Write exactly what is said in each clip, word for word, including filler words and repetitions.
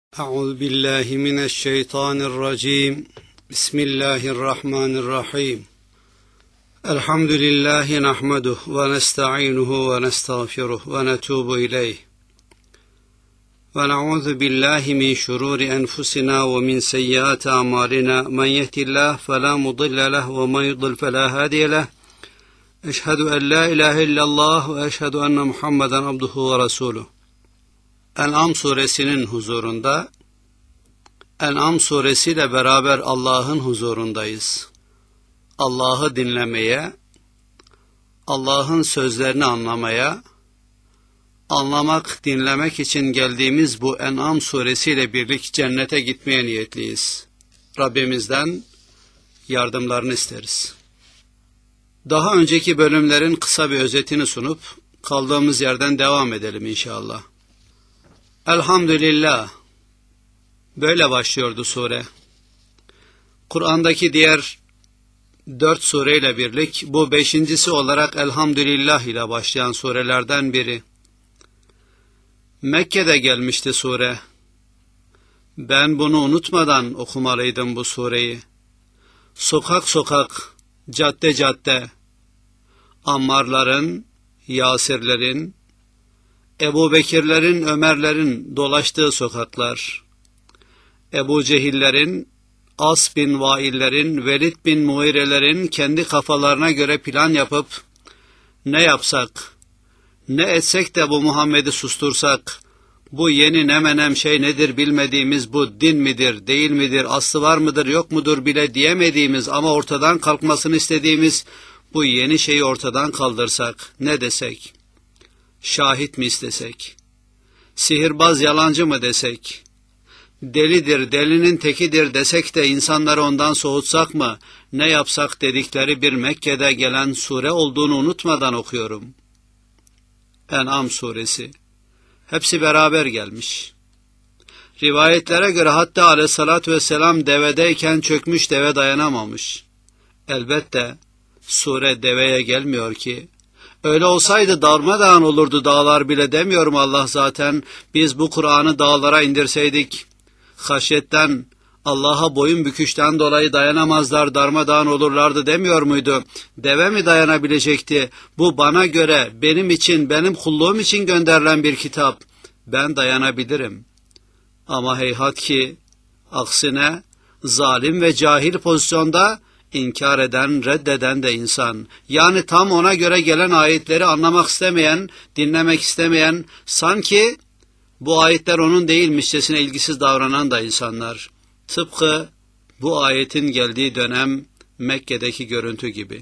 أعوذ بالله من الشيطان الرجيم بسم الله الرحمن الرحيم الحمد لله نحمده ونستعينه ونستغفره ونتوب إليه ونعوذ بالله من شرور أنفسنا ومن سيئات أعمالنا من يهد الله فلا مضل له ومن يضلل فلا هادي له أشهد أن لا إله إلا الله وأشهد أن محمدا عبده ورسوله. En'am suresinin huzurunda, En'am suresiyle beraber Allah'ın huzurundayız. Allah'ı dinlemeye, Allah'ın sözlerini anlamaya, anlamak, dinlemek için geldiğimiz bu En'am suresiyle birlik cennete gitmeye niyetliyiz. Rabbimizden yardımlarını isteriz. Daha önceki bölümlerin kısa bir özetini sunup, kaldığımız yerden devam edelim inşallah. Elhamdülillah. Böyle başlıyordu sure. Kur'an'daki diğer dört sureyle birlik bu beşincisi olarak Elhamdülillah ile başlayan surelerden biri. Mekke'de gelmişti sure. Ben bunu unutmadan okumalıydım bu sureyi. Sokak sokak, cadde cadde, Ammarların, Yasirlerin, Ebu Bekirlerin, Ömerlerin dolaştığı sokaklar, Ebu Cehillerin, As bin Vaillerin, Velid bin Muirelerin kendi kafalarına göre plan yapıp, ne yapsak, ne etsek de bu Muhammed'i sustursak, bu yeni ne menem şey nedir bilmediğimiz bu din midir, değil midir, aslı var mıdır, yok mudur bile diyemediğimiz ama ortadan kalkmasını istediğimiz bu yeni şeyi ortadan kaldırsak, ne desek? Şahit mi istesek? Sihirbaz yalancı mı desek? Delidir, delinin tekidir desek de insanları ondan soğutsak mı? Ne yapsak dedikleri bir Mekke'de gelen sure olduğunu unutmadan okuyorum. En'am suresi. Hepsi beraber gelmiş. Rivayetlere göre hatta aleyhissalatü vesselam devedeyken çökmüş, deve dayanamamış. Elbette sure deveye gelmiyor ki. Öyle olsaydı darmadağın olurdu dağlar bile demiyorum Allah zaten. Biz bu Kur'an'ı dağlara indirseydik, haşyetten, Allah'a boyun büküşten dolayı dayanamazlar, darmadağın olurlardı demiyor muydu? Deve mi dayanabilecekti? Bu bana göre, benim için, benim kulluğum için gönderilen bir kitap. Ben dayanabilirim. Ama heyhat ki, aksine, zalim ve cahil pozisyonda, İnkar eden, reddeden de insan. Yani tam ona göre gelen ayetleri anlamak istemeyen, dinlemek istemeyen, sanki bu ayetler onun değilmişçesine ilgisiz davranan da insanlar. Tıpkı bu ayetin geldiği dönem Mekke'deki görüntü gibi.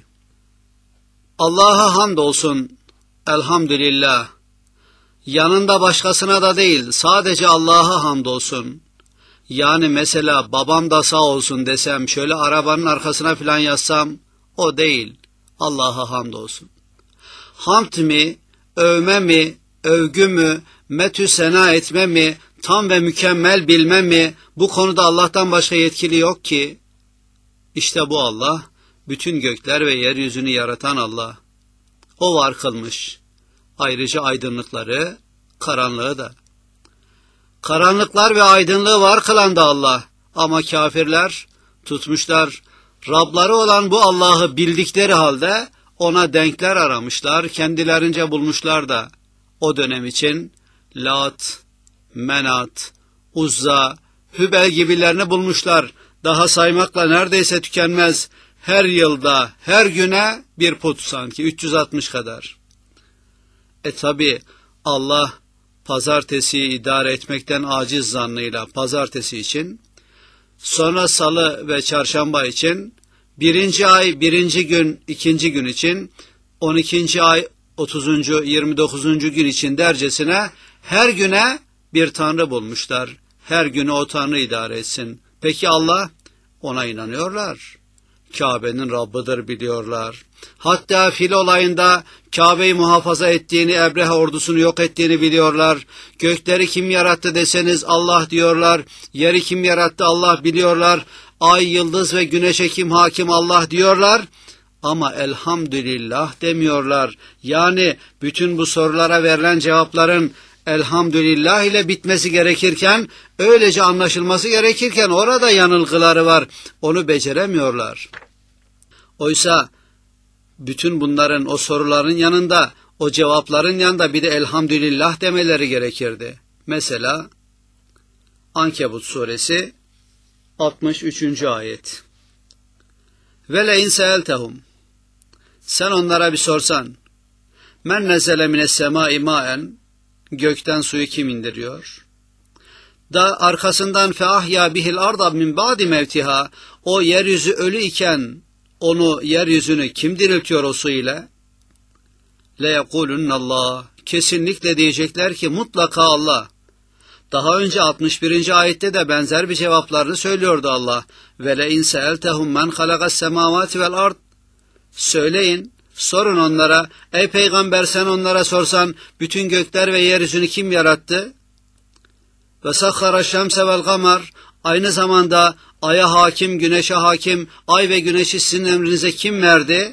Allah'a hamdolsun, elhamdülillah. Yanında başkasına da değil, sadece Allah'a hamdolsun. Yani mesela babam da sağ olsun desem, şöyle arabanın arkasına filan yazsam, o değil. Allah'a hamdolsun. Hamd mi, övme mi, övgü mü, metü sena etme mi, tam ve mükemmel bilme mi, bu konuda Allah'tan başka yetkili yok ki. İşte bu Allah, bütün gökler ve yeryüzünü yaratan Allah. O var kılmış. Ayrıca aydınlıkları, karanlığı da. Karanlıklar ve aydınlığı var kılan da Allah. Ama kafirler tutmuşlar, Rabları olan bu Allah'ı bildikleri halde ona denkler aramışlar, kendilerince bulmuşlar da. O dönem için Lat, Menat, Uzza, Hübel gibilerini bulmuşlar. Daha saymakla neredeyse tükenmez. Her yılda, her güne bir put sanki, üç yüz altmış kadar. E tabi Allah pazartesiyi idare etmekten aciz zannıyla pazartesi için, sonra salı ve çarşamba için, birinci ay birinci gün ikinci gün için, on ikinci ay otuzuncu yirmi dokuzuncu gün için dercesine her güne bir tanrı bulmuşlar. Her günü o tanrı idare etsin. Peki Allah? Ona inanıyorlar. Kabe'nin Rabbidir biliyorlar. Hatta fil olayında Kabe'yi muhafaza ettiğini, Ebrehe ordusunu yok ettiğini biliyorlar. Gökleri kim yarattı deseniz Allah diyorlar. Yeri kim yarattı Allah biliyorlar. Ay, yıldız ve güneşe kim hakim Allah diyorlar. Ama elhamdülillah demiyorlar. Yani bütün bu sorulara verilen cevapların elhamdülillah ile bitmesi gerekirken, öylece anlaşılması gerekirken orada yanılgıları var. Onu beceremiyorlar. Oysa bütün bunların, o soruların yanında, o cevapların yanında bir de elhamdülillah demeleri gerekirdi. Mesela Ankebut suresi altmış üçüncü ayet. Ve le in seeltehum, sen onlara bir sorsan, men nezele mines semai maen, gökten suyu kim indiriyor? Da arkasından fe ahya bihil arda min ba'di mevtiha, o yeryüzü ölü iken onu, yeryüzünü kim diriltiyor o su ile? Le yekulunallah, kesinlikle diyecekler ki mutlaka Allah. Daha önce altmış birinci ayette de benzer bir cevaplarını söylüyordu Allah. Ve le in seeltehum men halagas semavati vel ard. Söyleyin, sorun onlara, ey peygamber sen onlara sorsan, bütün gökler ve yeryüzünü kim yarattı? Ve sakhara şemse vel gamar, aynı zamanda aya hakim, güneşe hakim, ay ve güneşi sizin emrinize kim verdi?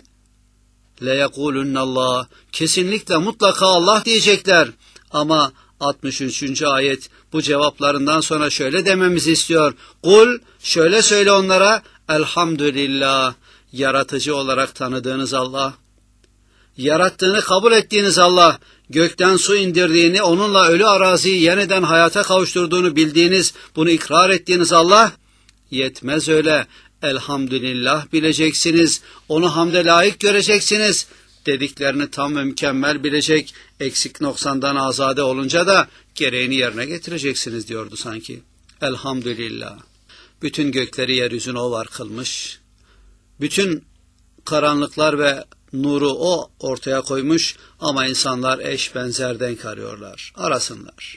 Le yekulunallah, kesinlikle mutlaka Allah diyecekler. Ama altmış üçüncü ayet bu cevaplarından sonra şöyle dememizi istiyor. Kul, şöyle söyle onlara, elhamdülillah, yaratıcı olarak tanıdığınız Allah, yarattığını kabul ettiğiniz Allah, gökten su indirdiğini, onunla ölü araziyi yeniden hayata kavuşturduğunu bildiğiniz, bunu ikrar ettiğiniz Allah, yetmez öyle, elhamdülillah bileceksiniz, onu hamde layık göreceksiniz, dediklerini tam ve mükemmel bilecek, eksik noksandan azade olunca da gereğini yerine getireceksiniz diyordu sanki. Elhamdülillah. Bütün gökleri yeryüzüne o var kılmış. Bütün karanlıklar ve nuru o ortaya koymuş ama insanlar eş benzer denk arıyorlar. Arasınlar.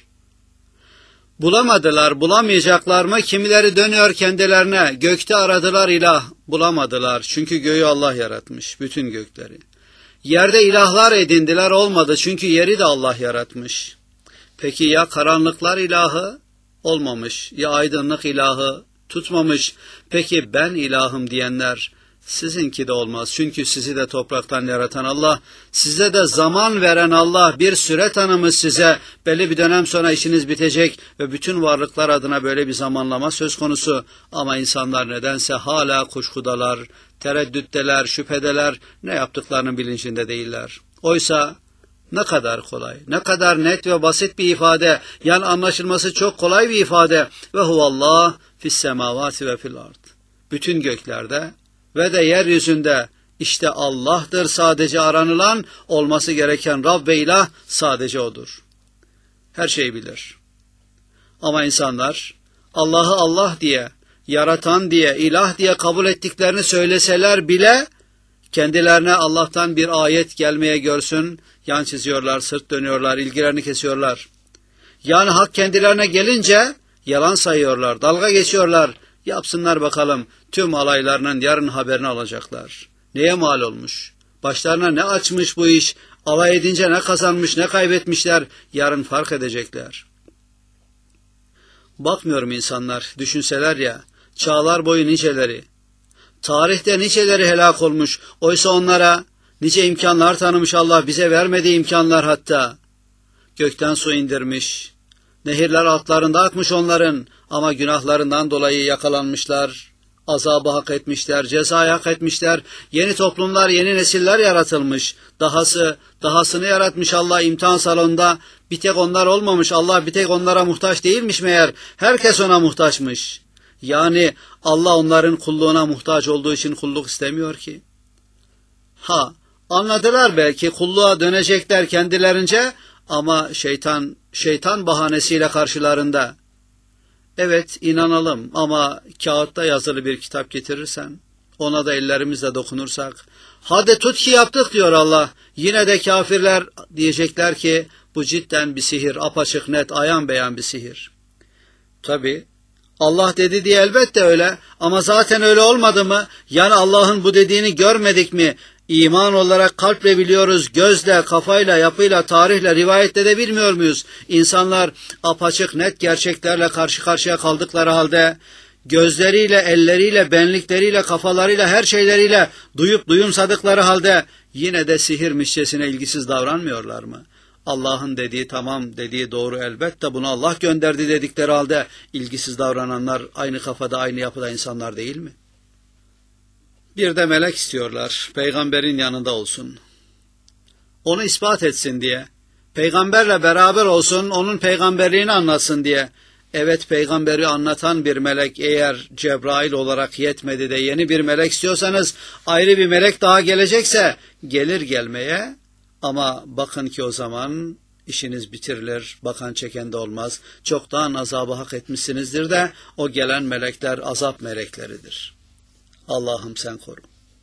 Bulamadılar, bulamayacaklar mı? Kimileri dönüyor kendilerine. Gökte aradılar ilah, bulamadılar. Çünkü göğü Allah yaratmış, bütün gökleri. Yerde ilahlar edindiler, olmadı. Çünkü yeri de Allah yaratmış. Peki ya karanlıklar ilahı? Olmamış. Ya aydınlık ilahı? Tutmamış. Peki ben ilahım diyenler, sizinki de olmaz. Çünkü sizi de topraktan yaratan Allah, size de zaman veren Allah, bir süre tanımış size. Belli bir dönem sonra işiniz bitecek ve bütün varlıklar adına böyle bir zamanlama söz konusu. Ama insanlar nedense hala kuşkudalar, tereddütteler, şüphedeler, ne yaptıklarının bilincinde değiller. Oysa ne kadar kolay, ne kadar net ve basit bir ifade, yani anlaşılması çok kolay bir ifade. Ve huvallah fis semavati ve fil ard. Bütün göklerde ve de yeryüzünde işte Allah'tır sadece aranılan, olması gereken Rab ve ilah sadece O'dur. Her şeyi bilir. Ama insanlar Allah'ı Allah diye, yaratan diye, ilah diye kabul ettiklerini söyleseler bile kendilerine Allah'tan bir ayet gelmeye görsün, yan çiziyorlar, sırt dönüyorlar, ilgilerini kesiyorlar. Yani hak kendilerine gelince yalan sayıyorlar, dalga geçiyorlar. Yapsınlar bakalım, tüm alaylarının yarın haberini alacaklar. Neye mal olmuş? Başlarına ne açmış bu iş? Alay edince ne kazanmış, ne kaybetmişler? Yarın fark edecekler. Bakmıyorum insanlar, düşünseler ya, çağlar boyu niceleri, tarihte niceleri helak olmuş. Oysa onlara nice imkanlar tanımış Allah, bize vermediği imkanlar hatta. Gökten su indirmiş, nehirler altlarında akmış onların, ama günahlarından dolayı yakalanmışlar, azabı hak etmişler, cezayı hak etmişler, yeni toplumlar, yeni nesiller yaratılmış. Dahası, dahasını yaratmış Allah imtihan salonunda, bir tek onlar olmamış, Allah bir tek onlara muhtaç değilmiş meğer, herkes ona muhtaçmış. Yani Allah onların kulluğuna muhtaç olduğu için kulluk istemiyor ki. Ha, anladılar belki, kulluğa dönecekler kendilerince, ama şeytan, şeytan bahanesiyle karşılarında. Evet, inanalım ama kağıtta yazılı bir kitap getirirsen, ona da ellerimizle dokunursak, hadi tut ki yaptık diyor Allah, yine de kafirler diyecekler ki, bu cidden bir sihir, apaçık net, ayan beyan bir sihir. Tabi, Allah dedi diye elbette öyle, ama zaten öyle olmadı mı? Yani Allah'ın bu dediğini görmedik mi? İman olarak kalple biliyoruz, gözle, kafayla, yapıyla, tarihle, rivayetle de bilmiyor muyuz? İnsanlar apaçık net gerçeklerle karşı karşıya kaldıkları halde, gözleriyle, elleriyle, benlikleriyle, kafalarıyla, her şeyleriyle duyup duyumsadıkları halde yine de sihirmişçesine ilgisiz davranmıyorlar mı? Allah'ın dediği tamam, dediği doğru elbette, bunu Allah gönderdi dedikleri halde ilgisiz davrananlar aynı kafada, aynı yapıda insanlar değil mi? Bir de melek istiyorlar, peygamberin yanında olsun. Onu ispat etsin diye, peygamberle beraber olsun, onun peygamberliğini anlatsın diye. Evet, peygamberi anlatan bir melek eğer Cebrail olarak yetmedi de yeni bir melek istiyorsanız, ayrı bir melek daha gelecekse gelir gelmeye, ama bakın ki o zaman işiniz bitirilir, bakan çeken de olmaz, çoktan azabı hak etmişsinizdir de o gelen melekler azap melekleridir. Allah'ım sen koru.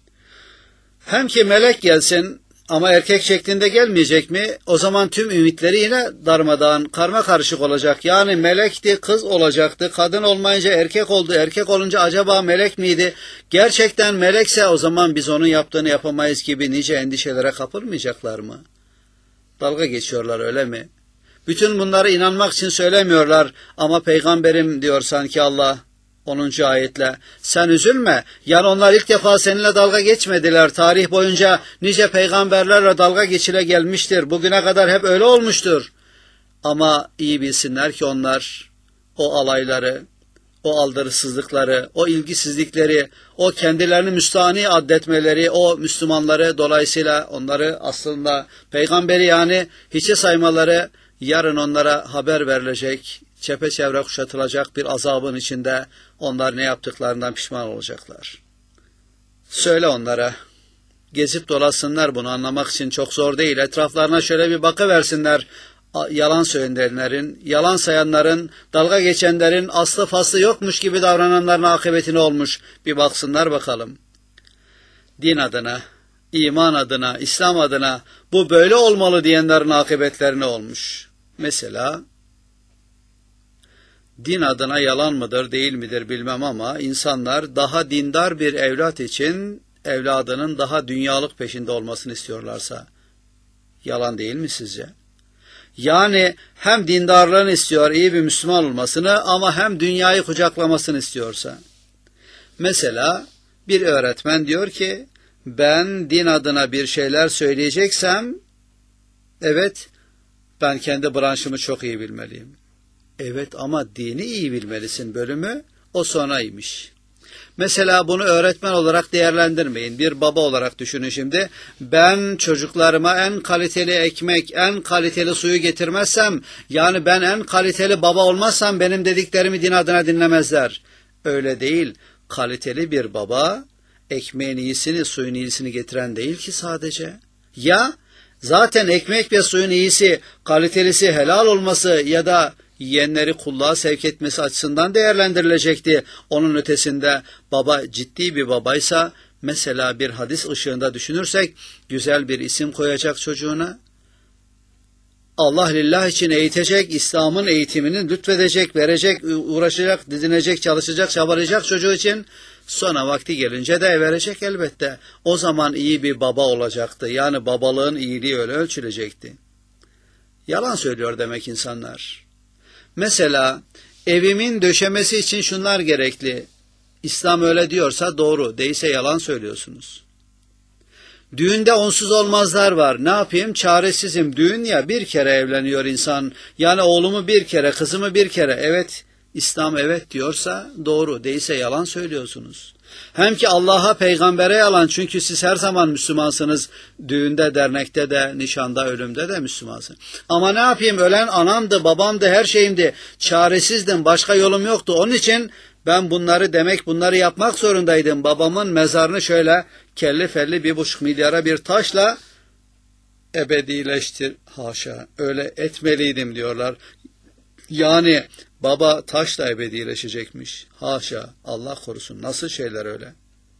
Hem ki melek gelsin ama erkek şeklinde gelmeyecek mi? O zaman tüm ümitleri yine darmadağın, karma karışık olacak. Yani melekti, kız olacaktı. Kadın olmayınca erkek oldu. Erkek olunca acaba melek miydi? Gerçekten melekse o zaman biz onun yaptığını yapamayız gibi nice endişelere kapılmayacaklar mı? Dalga geçiyorlar, öyle mi? Bütün bunları inanmak için söylemiyorlar ama peygamberim diyor sanki Allah onuncu ayetle. Sen üzülme. Yani onlar ilk defa seninle dalga geçmediler. Tarih boyunca nice peygamberlerle dalga geçile gelmiştir. Bugüne kadar hep öyle olmuştur. Ama iyi bilsinler ki onlar o alayları, o aldırısızlıkları, o ilgisizlikleri, o kendilerini müstahni addetmeleri, o Müslümanları dolayısıyla onları aslında peygamberi yani hiçe saymaları yarın onlara haber verilecek, çepeçevre kuşatılacak bir azabın içinde onlar ne yaptıklarından pişman olacaklar. Söyle onlara, gezip dolasınlar, bunu anlamak için çok zor değil. Etraflarına şöyle bir bakıversinler, yalan söyleyenlerin, yalan sayanların, dalga geçenlerin, aslı faslı yokmuş gibi davrananların akıbeti ne olmuş? Bir baksınlar bakalım. Din adına, iman adına, İslam adına bu böyle olmalı diyenlerin akıbetleri ne olmuş? Mesela din adına yalan mıdır değil midir bilmem ama insanlar daha dindar bir evlat için evladının daha dünyalık peşinde olmasını istiyorlarsa yalan değil mi sizce? Yani hem dindarlığını istiyor, iyi bir Müslüman olmasını ama hem dünyayı kucaklamasını istiyorsa. Mesela bir öğretmen diyor ki ben din adına bir şeyler söyleyeceksem evet ben kendi branşımı çok iyi bilmeliyim. Evet ama dini iyi bilmelisin bölümü o sonraymış. Mesela bunu öğretmen olarak değerlendirmeyin. Bir baba olarak düşünün şimdi. Ben çocuklarıma en kaliteli ekmek, en kaliteli suyu getirmezsem, yani ben en kaliteli baba olmazsam benim dediklerimi din adına dinlemezler. Öyle değil. Kaliteli bir baba, ekmeğin iyisini, suyun iyisini getiren değil ki sadece. Ya zaten ekmek ve suyun iyisi, kalitelisi helal olması ya da yiyenleri kulluğa sevk etmesi açısından değerlendirilecekti. Onun ötesinde baba ciddi bir babaysa, mesela bir hadis ışığında düşünürsek, güzel bir isim koyacak çocuğuna, Allah lillah için eğitecek, İslam'ın eğitimini lütfedecek, verecek, uğraşacak, didinecek, çalışacak, çabalayacak çocuğu için, sonra vakti gelince de verecek elbette. O zaman iyi bir baba olacaktı. Yani babalığın iyiliği öyle ölçülecekti. Yalan söylüyor demek insanlar. Mesela evimin döşemesi için şunlar gerekli. İslam öyle diyorsa doğru, değilse yalan söylüyorsunuz. Düğünde onsuz olmazlar var. Ne yapayım? Çaresizim. Düğün ya, bir kere evleniyor insan. Yani oğlumu bir kere, kızımı bir kere. Evet, İslam evet diyorsa doğru, değilse yalan söylüyorsunuz. Hem ki Allah'a, peygambere yalan, çünkü siz her zaman Müslümansınız. Düğünde, dernekte de, nişanda, ölümde de Müslümansın. Ama ne yapayım? Ölen anamdı, babamdı, her şeyimdi. Çaresizdim, başka yolum yoktu. Onun için ben bunları demek, bunları yapmak zorundaydım. Babamın mezarını şöyle kelli felli bir buçuk milyara bir taşla ebedileştir. Haşa, öyle etmeliydim diyorlar. Yani baba taşla ebedileşecekmiş. Haşa, Allah korusun. Nasıl şeyler öyle?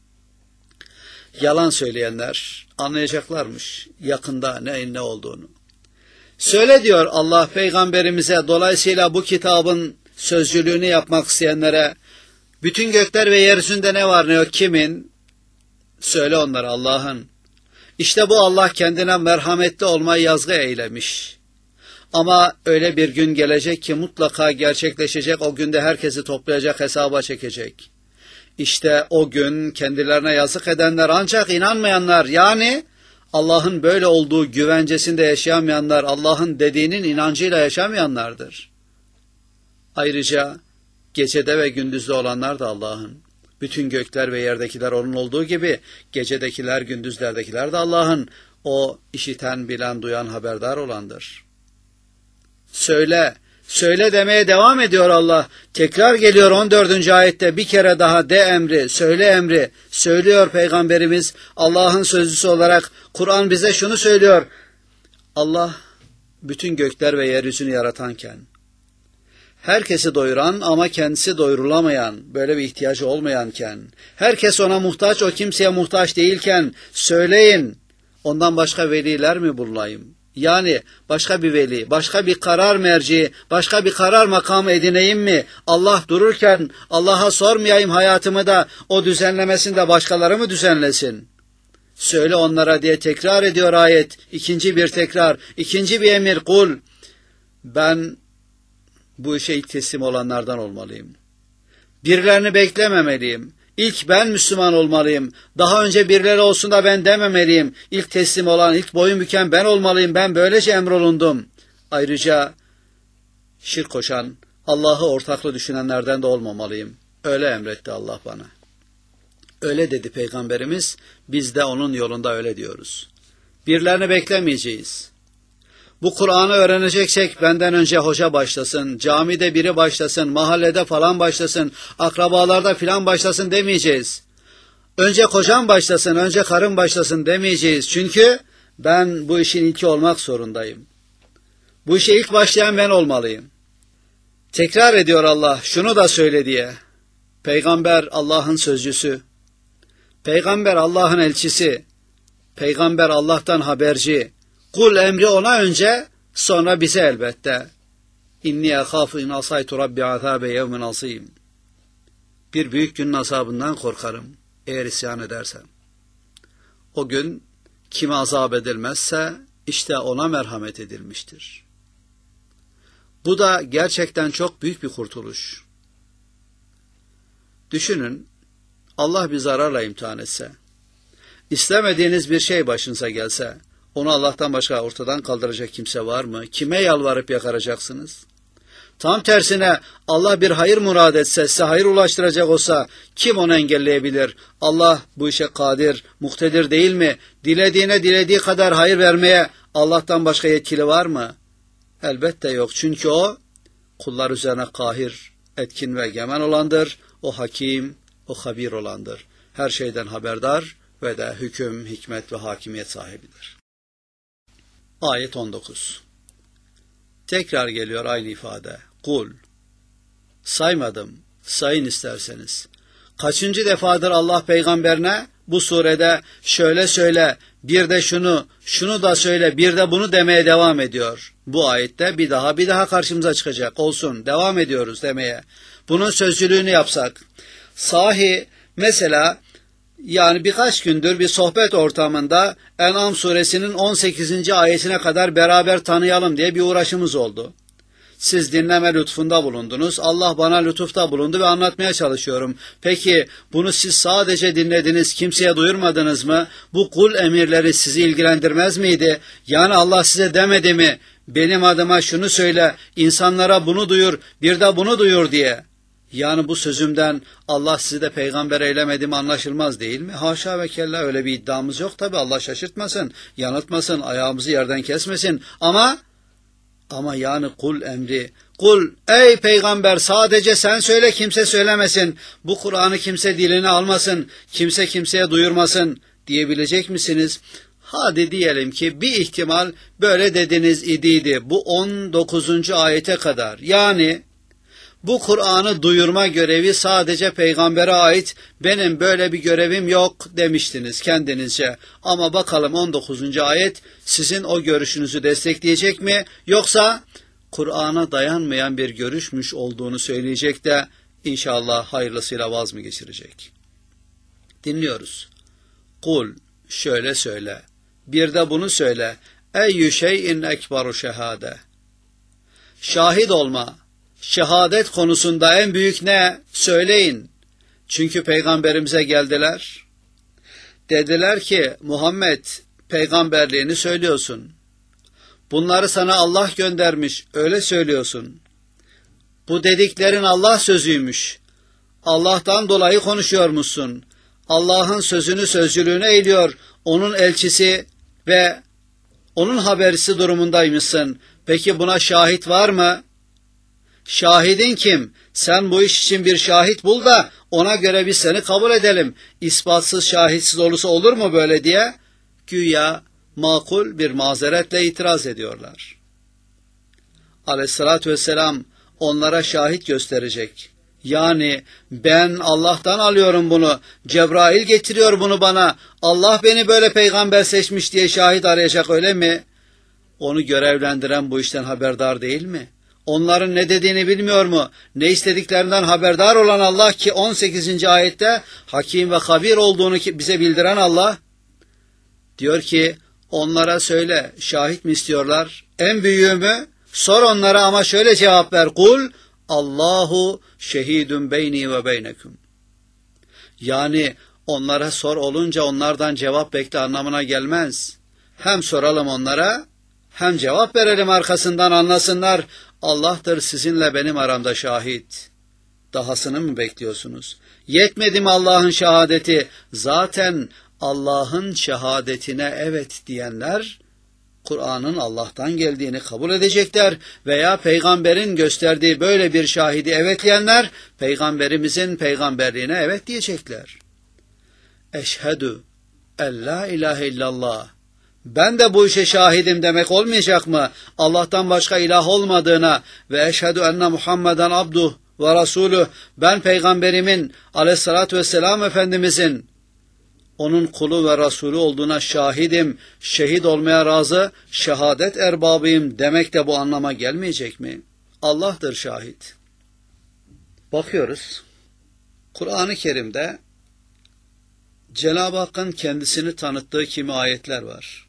Yalan söyleyenler anlayacaklarmış yakında neyin ne olduğunu. Söyle diyor Allah peygamberimize, dolayısıyla bu kitabın sözcülüğünü yapmak isteyenlere, bütün gökler ve yeryüzünde ne var ne yok kimin? Söyle onlara Allah'ın. İşte bu Allah kendine merhametli olmayı yazgı eylemiş. Ama öyle bir gün gelecek ki mutlaka gerçekleşecek, o günde herkesi toplayacak, hesaba çekecek. İşte o gün kendilerine yazık edenler, ancak inanmayanlar, yani Allah'ın böyle olduğu güvencesinde yaşayamayanlar, Allah'ın dediğinin inancıyla yaşamayanlardır. Ayrıca gecede ve gündüzde olanlar da Allah'ın. Bütün gökler ve yerdekiler onun olduğu gibi gecedekiler, gündüzlerdekiler de Allah'ın. O işiten, bilen, duyan, haberdar olandır. Söyle, söyle demeye devam ediyor Allah. Tekrar geliyor on dördüncü ayette bir kere daha de emri, söyle emri. Söylüyor Peygamberimiz Allah'ın sözcüsü olarak. Kur'an bize şunu söylüyor. Allah bütün gökler ve yeryüzünü yaratanken, herkesi doyuran ama kendisi doyurulamayan, böyle bir ihtiyacı olmayanken, herkes ona muhtaç, o kimseye muhtaç değilken, söyleyin, ondan başka veliler mi bulayım? Yani başka bir veli, başka bir karar merci, başka bir karar makamı edineyim mi? Allah dururken Allah'a sormayayım hayatımı da, o düzenlemesini de başkaları mı düzenlesin? Söyle onlara diye tekrar ediyor ayet. İkinci bir tekrar, ikinci bir emir. Kul, ben bu işe ilk teslim olanlardan olmalıyım. Birilerini beklememeliyim. İlk ben Müslüman olmalıyım. Daha önce birileri olsun da ben dememeliyim. İlk teslim olan, ilk boyun büken ben olmalıyım. Ben böylece emrolundum. Ayrıca şirk koşan, Allah'ı ortaklı düşünenlerden de olmamalıyım. Öyle emretti Allah bana. Öyle dedi Peygamberimiz. Biz de onun yolunda öyle diyoruz. Birilerini beklemeyeceğiz. Bu Kur'an'ı öğreneceksek benden önce hoca başlasın, camide biri başlasın, mahallede falan başlasın, akrabalarda filan başlasın demeyeceğiz. Önce kocam başlasın, önce karım başlasın demeyeceğiz. Çünkü ben bu işin ilki olmak zorundayım. Bu işe ilk başlayan ben olmalıyım. Tekrar ediyor Allah, şunu da söyle diye. Peygamber Allah'ın sözcüsü, Peygamber Allah'ın elçisi, Peygamber Allah'tan haberci. Kul emri ona önce, sonra bize elbette. İnni akhafu in asaytu rabbi azabe yevmin azim. Bir büyük günün azabından korkarım eğer isyan edersem. O gün kime azap edilmezse işte ona merhamet edilmiştir. Bu da gerçekten çok büyük bir kurtuluş. Düşünün, Allah bir zararla imtihan etse, istemediğiniz bir şey başınıza gelse, onu Allah'tan başka ortadan kaldıracak kimse var mı? Kime yalvarıp yakaracaksınız? Tam tersine Allah bir hayır murad etse, size hayır ulaştıracak olsa kim onu engelleyebilir? Allah bu işe kadir, muhtedir değil mi? Dilediğine dilediği kadar hayır vermeye Allah'tan başka yetkili var mı? Elbette yok. Çünkü o kullar üzerine kahir, etkin ve egemen olandır. O hakim, o habir olandır. Her şeyden haberdar ve de hüküm, hikmet ve hakimiyet sahibidir. Ayet on dokuz. Tekrar geliyor aynı ifade. Kul. Saymadım. Sayın isterseniz. Kaçıncı defadır Allah peygamberine bu surede şöyle söyle, bir de şunu, şunu da söyle, bir de bunu demeye devam ediyor. Bu ayette bir daha bir daha karşımıza çıkacak. Olsun, devam ediyoruz demeye. Bunun sözcülüğünü yapsak. Sahi mesela yani birkaç gündür bir sohbet ortamında En'am suresinin on sekizinci ayetine kadar beraber tanıyalım diye bir uğraşımız oldu. Siz dinleme lütfunda bulundunuz. Allah bana lütufta bulundu ve anlatmaya çalışıyorum. Peki bunu siz sadece dinlediniz, kimseye duyurmadınız mı? Bu kul emirleri sizi ilgilendirmez miydi? Yani Allah size demedi mi? Benim adıma şunu söyle, insanlara bunu duyur, bir de bunu duyur diye. Yani bu sözümden Allah sizi de peygamber eylemedi mi anlaşılmaz değil mi? Haşa ve kella, öyle bir iddiamız yok tabi. Allah şaşırtmasın, yanıltmasın, ayağımızı yerden kesmesin. Ama ama yani kul emri, kul ey peygamber sadece sen söyle, kimse söylemesin. Bu Kur'an'ı kimse diline almasın, kimse kimseye duyurmasın diyebilecek misiniz? Hadi diyelim ki bir ihtimal böyle dediniz idiydi bu on dokuzuncu ayete kadar. Yani bu Kur'an'ı duyurma görevi sadece peygambere ait, benim böyle bir görevim yok demiştiniz kendinizce. Ama bakalım on dokuzuncu ayet sizin o görüşünüzü destekleyecek mi? Yoksa Kur'an'a dayanmayan bir görüşmüş olduğunu söyleyecek de inşallah hayırlısıyla vaz mı geçirecek? Dinliyoruz. Kul, şöyle söyle, bir de bunu söyle. Eyyü şeyin ekbaru şehade. Şahit olma, şehadet konusunda en büyük ne? Söyleyin. Çünkü peygamberimize geldiler. Dediler ki Muhammed, peygamberliğini söylüyorsun. Bunları sana Allah göndermiş, öyle söylüyorsun. Bu dediklerin Allah sözüymüş. Allah'tan dolayı konuşuyormuşsun. Allah'ın sözünü sözcülüğüne eğiliyor, onun elçisi ve onun habercisi durumundaymışsın. Peki buna şahit var mı? Şahidin kim? Sen bu iş için bir şahit bul da ona göre biz seni kabul edelim. İspatsız, şahitsiz olursa olur mu böyle diye güya makul bir mazeretle itiraz ediyorlar. Aleyhissalatü vesselam onlara şahit gösterecek. Yani ben Allah'tan alıyorum bunu, Cebrail getiriyor bunu bana, Allah beni böyle peygamber seçmiş diye şahit arayacak, öyle mi? Onu görevlendiren bu işten haberdar değil mi? Onların ne dediğini bilmiyor mu? Ne istediklerinden haberdar olan Allah ki on sekizinci ayette Hakim ve Habir olduğunu bize bildiren Allah diyor ki onlara söyle, şahit mi istiyorlar? En büyüğü mü? Sor onlara ama şöyle cevap ver. Kul Allahu şehidun beyni ve beynekum. Yani onlara sor olunca onlardan cevap bekle anlamına gelmez. Hem soralım onlara hem cevap verelim arkasından, anlasınlar. Allah'tır sizinle benim aramda şahit. Dahasını mı bekliyorsunuz? Yetmedi mi Allah'ın şehadeti? Zaten Allah'ın şehadetine evet diyenler Kur'an'ın Allah'tan geldiğini kabul edecekler veya peygamberin gösterdiği böyle bir şahidi evetleyenler peygamberimizin peygamberliğine evet diyecekler. Eşhedü en la ilahe illallah. Ben de bu işe şahidim demek olmayacak mı? Allah'tan başka ilah olmadığına ve eşhedü enne Muhammeden abduh ve rasulü, ben peygamberimin aleyhissalatü vesselam Efendimizin onun kulu ve Resulü olduğuna şahidim, şehit olmaya razı, şehadet erbabıyım demek de bu anlama gelmeyecek mi? Allah'tır şahit. Bakıyoruz, Kur'an-ı Kerim'de Cenab-ı Hakk'ın kendisini tanıttığı kimi ayetler var.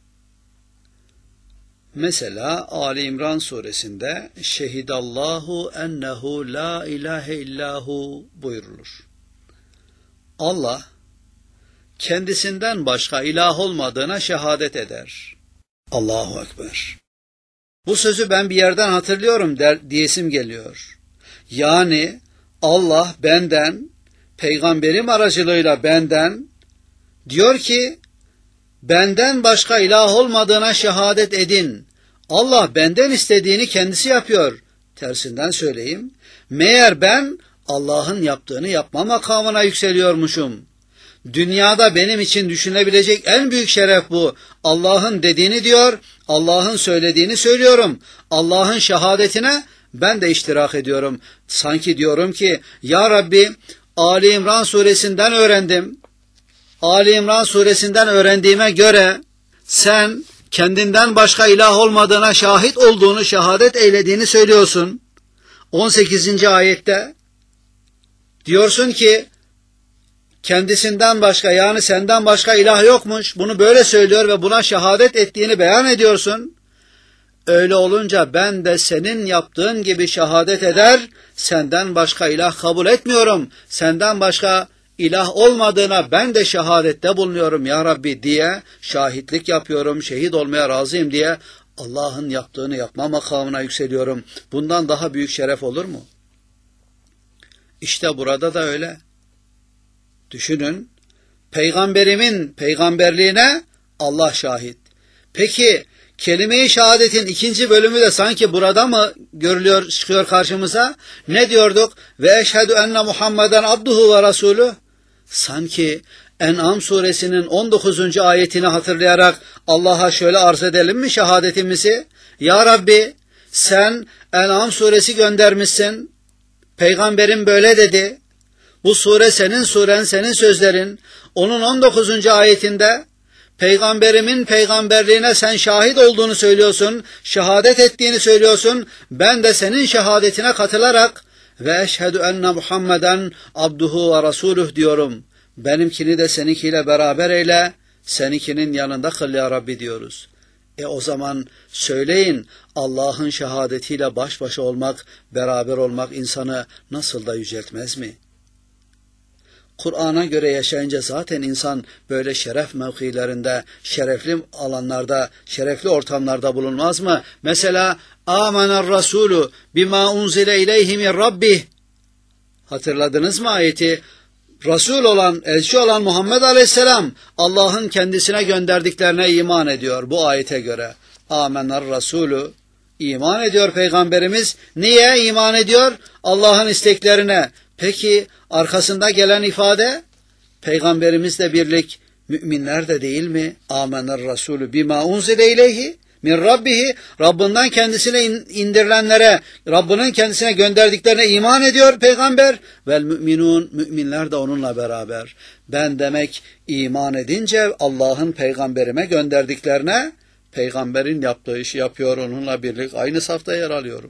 Mesela Ali İmran suresinde şehidallahu ennehu la ilahe illahu buyurulur. Allah kendisinden başka ilah olmadığına şehadet eder. Allahu Ekber. Bu sözü ben bir yerden hatırlıyorum der, diyesim geliyor. Yani Allah benden, peygamberim aracılığıyla benden diyor ki, benden başka ilah olmadığına şehadet edin. Allah benden istediğini kendisi yapıyor. Tersinden söyleyeyim, meğer ben Allah'ın yaptığını yapma makamına yükseliyormuşum. Dünyada benim için düşünebilecek en büyük şeref bu. Allah'ın dediğini diyor, Allah'ın söylediğini söylüyorum. Allah'ın şehadetine ben de iştirak ediyorum. Sanki diyorum ki, ya Rabbi, Ali İmran suresinden öğrendim. Ali İmran suresinden öğrendiğime göre sen kendinden başka ilah olmadığına şahit olduğunu, şehadet eylediğini söylüyorsun. on sekizinci ayette diyorsun ki kendisinden başka, yani senden başka ilah yokmuş. Bunu böyle söylüyor ve buna şehadet ettiğini beyan ediyorsun. Öyle olunca ben de senin yaptığın gibi şehadet eder, senden başka ilah kabul etmiyorum. Senden başka ilah olmadığına ben de şehadette bulunuyorum ya Rabbi diye şahitlik yapıyorum, şehit olmaya razıyım diye Allah'ın yaptığını yapma makamına yükseliyorum. Bundan daha büyük şeref olur mu? İşte burada da öyle. Düşünün, peygamberimin peygamberliğine Allah şahit. Peki kelime-i şehadetin ikinci bölümü de sanki burada mı görülüyor, çıkıyor karşımıza? Ne diyorduk? Ve eşhedü enne Muhammeden abduhu ve rasulü. Sanki En'am suresinin on dokuzuncu ayetini hatırlayarak Allah'a şöyle arz edelim mi şehadetimizi? Ya Rabbi, sen En'am suresi göndermişsin. Peygamberim böyle dedi. Bu sure senin suren, senin sözlerin. Onun on dokuzuncu ayetinde peygamberimin peygamberliğine sen şahit olduğunu söylüyorsun, şehadet ettiğini söylüyorsun. Ben de senin şehadetine katılarak ve eşhedü enne Muhammeden abduhu ve rasuluh diyorum. Benimkini de seninkiyle beraber eyle, seninkinin yanında kıl ya Rabbi diyoruz. E o zaman söyleyin, Allah'ın şehadetiyle baş başa olmak, beraber olmak insanı nasıl da yüceltmez mi? Kur'an'a göre yaşayınca zaten insan böyle şeref mevkilerinde, şerefli alanlarda, şerefli ortamlarda bulunmaz mı? Mesela amener rasulü bima unzile ileyhi min rabbih. Hatırladınız mı ayeti? Resul olan, elçi olan Muhammed Aleyhisselam Allah'ın kendisine gönderdiklerine iman ediyor bu ayete göre. Amener rasulü, iman ediyor Peygamberimiz. Niye iman ediyor? Allah'ın isteklerine. Peki arkasında gelen ifade? Peygamberimizle birlik müminler de değil mi? Amener rasulü bima unzile ileyhi min rabbihi, Rabbinden kendisine indirilenlere, Rabbinin kendisine gönderdiklerine iman ediyor peygamber. Vel müminun, müminler de onunla beraber. Ben demek iman edince Allah'ın peygamberime gönderdiklerine, peygamberin yaptığı işi yapıyor, onunla birlik aynı safta yer alıyorum.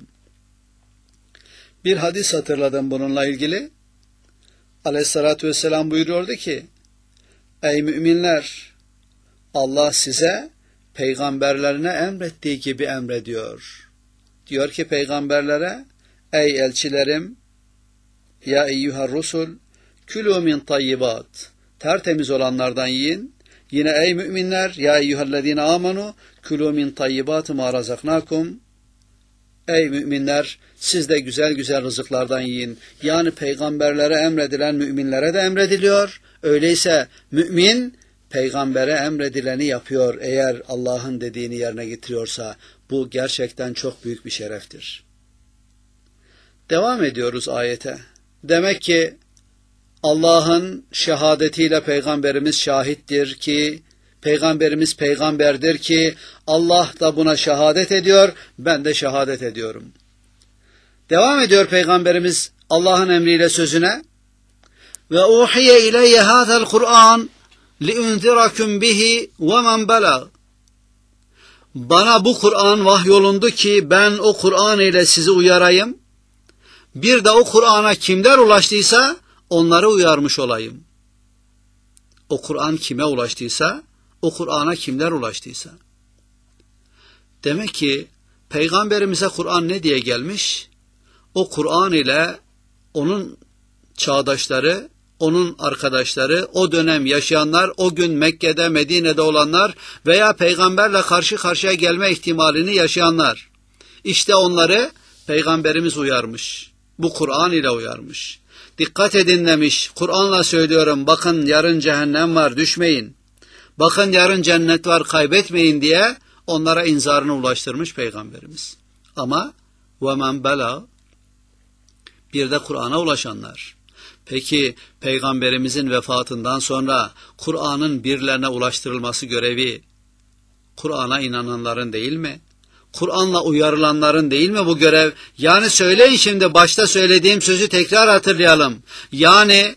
Bir hadis hatırladım bununla ilgili. Aleyhissalatü vesselam buyuruyordu ki, ey müminler, Allah size peygamberlerine emrettiği gibi emrediyor. Diyor ki peygamberlere, ey elçilerim, ya eyyuhar rusul, külü min tayyibat, tertemiz olanlardan yiyin. Yine ey müminler, ya eyyühellezine amenu, külü min tayyibatı ma razaknakum. Ey müminler, siz de güzel güzel rızıklardan yiyin. Yani peygamberlere emredilen müminlere de emrediliyor. Öyleyse mümin, peygambere emredileni yapıyor. Eğer Allah'ın dediğini yerine getiriyorsa bu gerçekten çok büyük bir şereftir. Devam ediyoruz ayete. Demek ki Allah'ın şehadetiyle peygamberimiz şahittir ki, peygamberimiz peygamberdir ki, Allah da buna şehadet ediyor, ben de şehadet ediyorum. Devam ediyor peygamberimiz Allah'ın emriyle sözüne. Ve uhiye ileyye hâzel Kur'an li'unzirakum bihi ve men belag. Bana bu Kur'an vahyolundu ki ben o Kur'an ile sizi uyarayım. Bir de o Kur'an'a kimler ulaştıysa onları uyarmış olayım. O Kur'an kime ulaştıysa, o Kur'an'a kimler ulaştıysa. Demek ki peygamberimize Kur'an ne diye gelmiş? O Kur'an ile onun çağdaşları, onun arkadaşları, o dönem yaşayanlar, o gün Mekke'de, Medine'de olanlar veya peygamberle karşı karşıya gelme ihtimalini yaşayanlar. İşte onları peygamberimiz uyarmış. Bu Kur'an ile uyarmış. Dikkat edin demiş. Kur'an'la söylüyorum. Bakın yarın cehennem var, düşmeyin. Bakın yarın cennet var, kaybetmeyin diye onlara inzarını ulaştırmış peygamberimiz. Ama وَمَنْ بَلَغْ, bir de Kur'an'a ulaşanlar. Peki peygamberimizin vefatından sonra Kur'an'ın birilerine ulaştırılması görevi Kur'an'a inananların değil mi? Kur'an'la uyarılanların değil mi bu görev? Yani söyleyin şimdi, başta söylediğim sözü tekrar hatırlayalım. Yani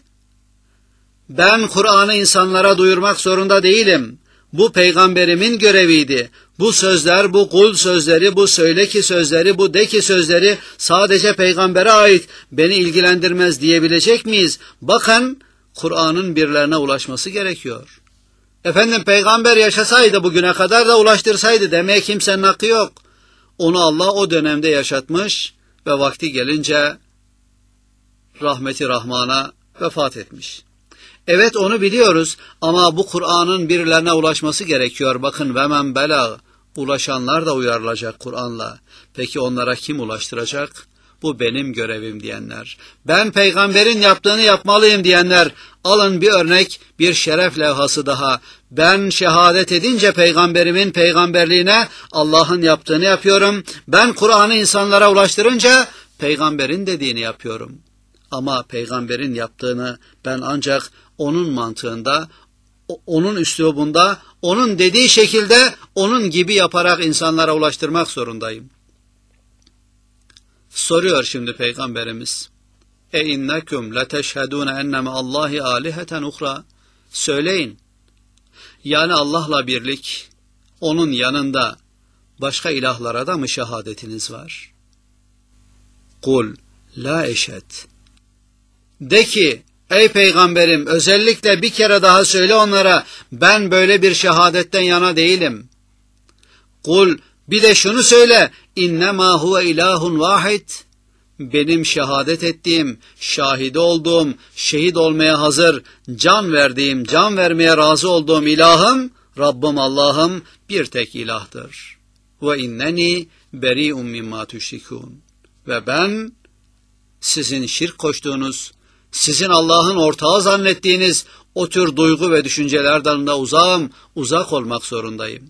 ben Kur'an'ı insanlara duyurmak zorunda değilim. Bu peygamberimin göreviydi. Bu sözler, bu kul sözleri, bu söyle ki sözleri, bu de ki sözleri sadece peygambere ait, beni ilgilendirmez diyebilecek miyiz? Bakın, Kur'an'ın birilerine ulaşması gerekiyor. Efendim peygamber yaşasaydı bugüne kadar da ulaştırsaydı demeye kimsenin hakkı yok. Onu Allah o dönemde yaşatmış ve vakti gelince rahmeti Rahman'a vefat etmiş. Evet, onu biliyoruz ama bu Kur'an'ın birilerine ulaşması gerekiyor. Bakın vemen bela, ulaşanlar da uyarılacak Kur'an'la. Peki onlara kim ulaştıracak? Bu benim görevim diyenler. Ben peygamberin yaptığını yapmalıyım diyenler. Alın bir örnek, bir şeref levhası daha. Ben şehadet edince peygamberimin peygamberliğine Allah'ın yaptığını yapıyorum. Ben Kur'an'ı insanlara ulaştırınca peygamberin dediğini yapıyorum. Ama peygamberin yaptığını ben ancak onun mantığında, onun üslubunda, onun dediği şekilde, onun gibi yaparak insanlara ulaştırmak zorundayım. Soruyor şimdi peygamberimiz. E innekum leteşhedûne enneme Allahi aliheten uhra. Söyleyin. Yani Allah'la birlik, onun yanında başka ilahlara da mı şehadetiniz var? Kul la eşhed. De ki, ey peygamberim, özellikle bir kere daha söyle onlara, ben böyle bir şehadetten yana değilim. Kul, bir de şunu söyle, innemâ huve ilâhun vâhid. benim şehadet ettiğim, şahidi olduğum, şehit olmaya hazır, can verdiğim, can vermeye razı olduğum ilahım, Rabbim Allah'ım bir tek ilahtır. Ve inneni beri'un mimma tüşrikûn. Ve ben sizin şirk koştuğunuz, sizin Allah'ın ortağı zannettiğiniz o tür duygu ve düşüncelerden de uzağım, uzak olmak zorundayım.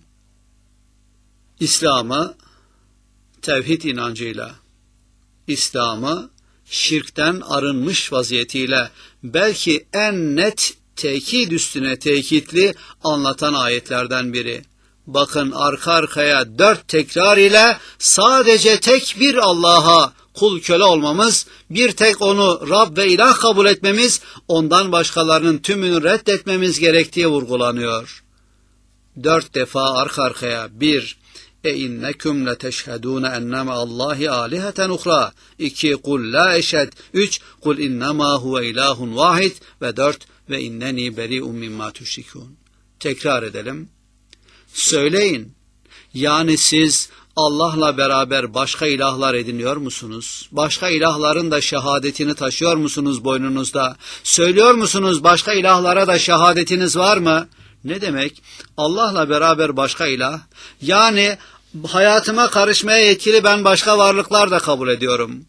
İslam'ı tevhid inancıyla, İslam'ı şirkten arınmış vaziyetiyle belki en net tekit üstüne tekitli anlatan ayetlerden biri. Bakın arka arkaya dört tekrar ile sadece tek bir Allah'a kul köle olmamız, bir tek onu Rab ve ilah kabul etmemiz, ondan başkalarının tümünü reddetmemiz gerektiği vurgulanıyor. Dört defa arka arkaya. Bir, e inneküm leteşhedûne enneme Allahi aliheten uhra. İki, kul la eşhed. Üç, kul innema huve ilahun vahid. Ve dört, ve inneni beri'un mimma tüşrikûn. Tekrar edelim. Söyleyin, yani siz Allah'la beraber başka ilahlar ediniyor musunuz? Başka ilahların da şehadetini taşıyor musunuz boynunuzda? Söylüyor musunuz başka ilahlara da şehadetiniz var mı? Ne demek? Allah'la beraber başka ilah. Yani hayatıma karışmaya yetkili ben başka varlıklar da kabul ediyorum.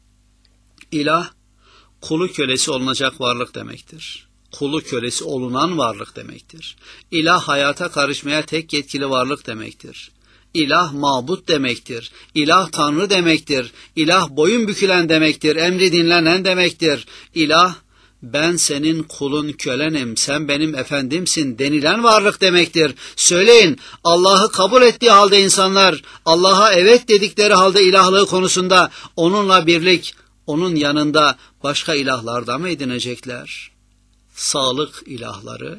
İlah, kulu kölesi olunacak varlık demektir. Kulu kölesi olunan varlık demektir. İlah hayata karışmaya tek yetkili varlık demektir. İlah mabut demektir. İlah tanrı demektir. İlah boyun bükülen demektir. Emri dinlenen demektir. İlah ben senin kulun kölenim, sen benim efendimsin denilen varlık demektir. Söyleyin, Allah'ı kabul ettiği halde insanlar, Allah'a evet dedikleri halde ilahlığı konusunda onunla birlik, onun yanında başka ilahlarda mı edinecekler? Sağlık ilahları,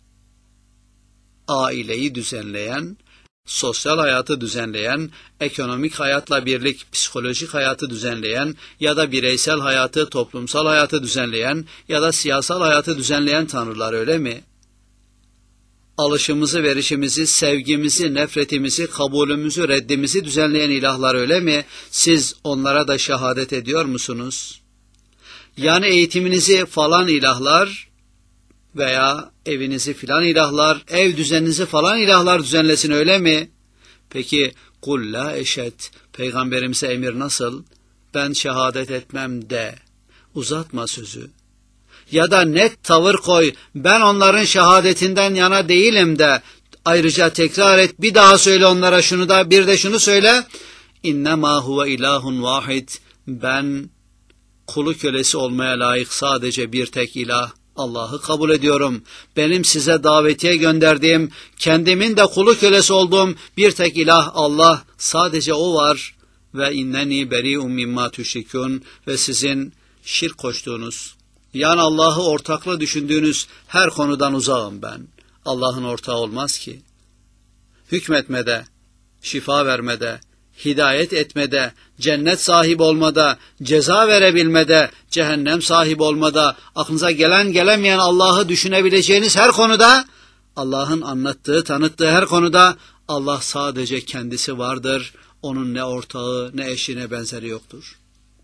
aileyi düzenleyen, sosyal hayatı düzenleyen, ekonomik hayatla birlik psikolojik hayatı düzenleyen ya da bireysel hayatı, toplumsal hayatı düzenleyen ya da siyasal hayatı düzenleyen tanrılar öyle mi? Alışımızı, verişimizi, sevgimizi, nefretimizi, kabulümüzü, reddimizi düzenleyen ilahlar öyle mi? Siz onlara da şehadet ediyor musunuz? Yani eğitiminizi falan ilahlar veya evinizi filan ilahlar, ev düzeninizi falan ilahlar düzenlesin öyle mi? Peki kul la eşhed, peygamberimize emir nasıl? Ben şehadet etmem de, uzatma sözü. Ya da net tavır koy, ben onların şehadetinden yana değilim de, ayrıca tekrar et, bir daha söyle onlara şunu da, bir de şunu söyle. İnnemâ huve ilahun vahid, ben kulu kölesi olmaya layık sadece bir tek ilah, Allah'ı kabul ediyorum. Benim size davetiye gönderdiğim, kendimin de kulu kölesi olduğum bir tek ilah Allah, sadece o var. Ve inneni beri'un mimma tüşrikûn, ve sizin şirk koştuğunuz, yani Allah'ı ortakla düşündüğünüz her konudan uzağım ben. Allah'ın ortağı olmaz ki. Hükmetmede, şifa vermede, hidayet etmede, cennet sahibi olmada, ceza verebilmede, cehennem sahibi olmada, aklınıza gelen gelemeyen Allah'ı düşünebileceğiniz her konuda, Allah'ın anlattığı, tanıttığı her konuda Allah sadece kendisi vardır. Onun ne ortağı, ne eşi, ne benzeri yoktur.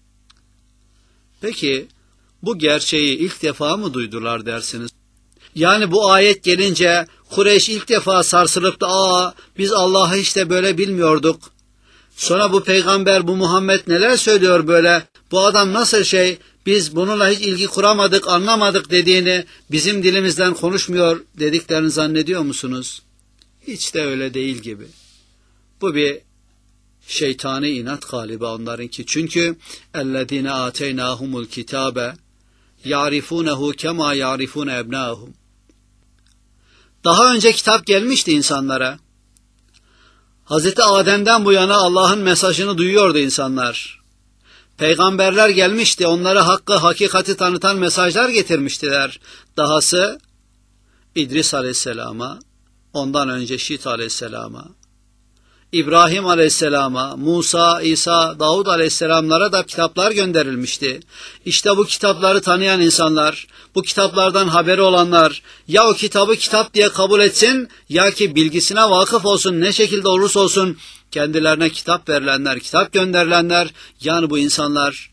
Peki, bu gerçeği ilk defa mı duydular dersiniz? Yani bu ayet gelince Kureyş ilk defa sarsılıp da ''Aa, biz Allah'ı hiç de böyle bilmiyorduk. Sonra bu peygamber, bu Muhammed neler söylüyor böyle? Bu adam nasıl şey? Biz bununla hiç ilgi kuramadık, anlamadık dediğini, bizim dilimizden konuşmuyor dediklerini zannediyor musunuz? Hiç de öyle değil gibi. Bu bir şeytani inat galiba onlarınki. Çünkü اَلَّذ۪ينَ آتَيْنَاهُمُ الْكِتَابَ يَعْرِفُونَهُ كَمَا يَعْرِفُونَ اَبْنَاهُمْ. Daha önce kitap gelmişti insanlara. Hazreti Adem'den bu yana Allah'ın mesajını duyuyordu insanlar. Peygamberler gelmişti, onlara hakkı, hakikati tanıtan mesajlar getirmiştiler. Dahası İdris Aleyhisselam'a, ondan önce Şit Aleyhisselam'a, İbrahim Aleyhisselam'a, Musa, İsa, Davud Aleyhisselamlara da kitaplar gönderilmişti. İşte bu kitapları tanıyan insanlar, bu kitaplardan haberi olanlar, ya o kitabı kitap diye kabul etsin, ya ki bilgisine vakıf olsun, ne şekilde olursa olsun, kendilerine kitap verilenler, kitap gönderilenler, yani bu insanlar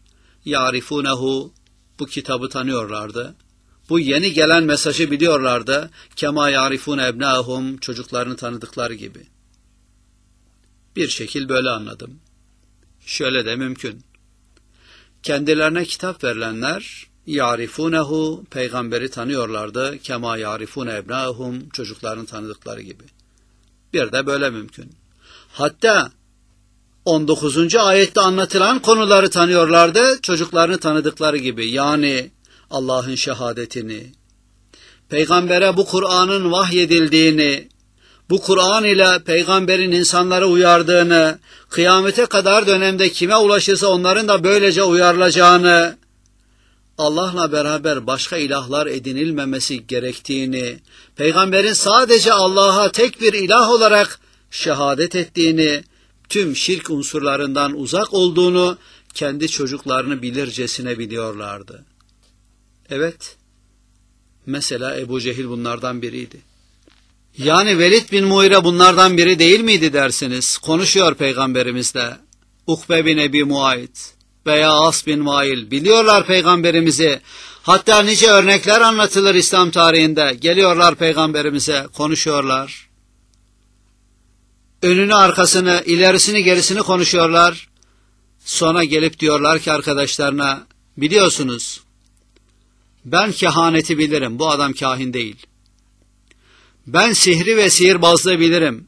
yarifunehu, bu kitabı tanıyorlardı. Bu yeni gelen mesajı biliyorlardı. Kema yarifune ebnâhum, çocuklarını tanıdıkları gibi. Bir şekil böyle anladım. Şöyle de mümkün. Kendilerine kitap verilenler yarifunehu, peygamberi tanıyorlardı. Kema yarifune ebnâhum, çocuklarını tanıdıkları gibi. Bir de böyle mümkün. Hatta on dokuzuncu ayette anlatılan konuları tanıyorlardı, çocuklarını tanıdıkları gibi. Yani Allah'ın şehadetini, peygambere bu Kur'an'ın vahyedildiğini, bu Kur'an ile peygamberin insanları uyardığını, kıyamete kadar dönemde kime ulaşırsa onların da böylece uyarılacağını, Allah'la beraber başka ilahlar edinilmemesi gerektiğini, peygamberin sadece Allah'a tek bir ilah olarak şehadet ettiğini, tüm şirk unsurlarından uzak olduğunu kendi çocuklarını bilircesine biliyorlardı. Evet, mesela Ebu Cehil bunlardan biriydi. Yani Velid bin Muire bunlardan biri değil miydi dersiniz? Konuşuyor peygamberimizle. Ukbe bin Ebi Muayt veya As bin Vail biliyorlar peygamberimizi. Hatta nice örnekler anlatılır İslam tarihinde. Geliyorlar peygamberimize, konuşuyorlar. Önünü arkasını, ilerisini gerisini konuşuyorlar. Sonra gelip diyorlar ki arkadaşlarına, biliyorsunuz ben kehaneti bilirim, bu adam kahin değil. Ben sihri ve sihirbazlığı bilirim.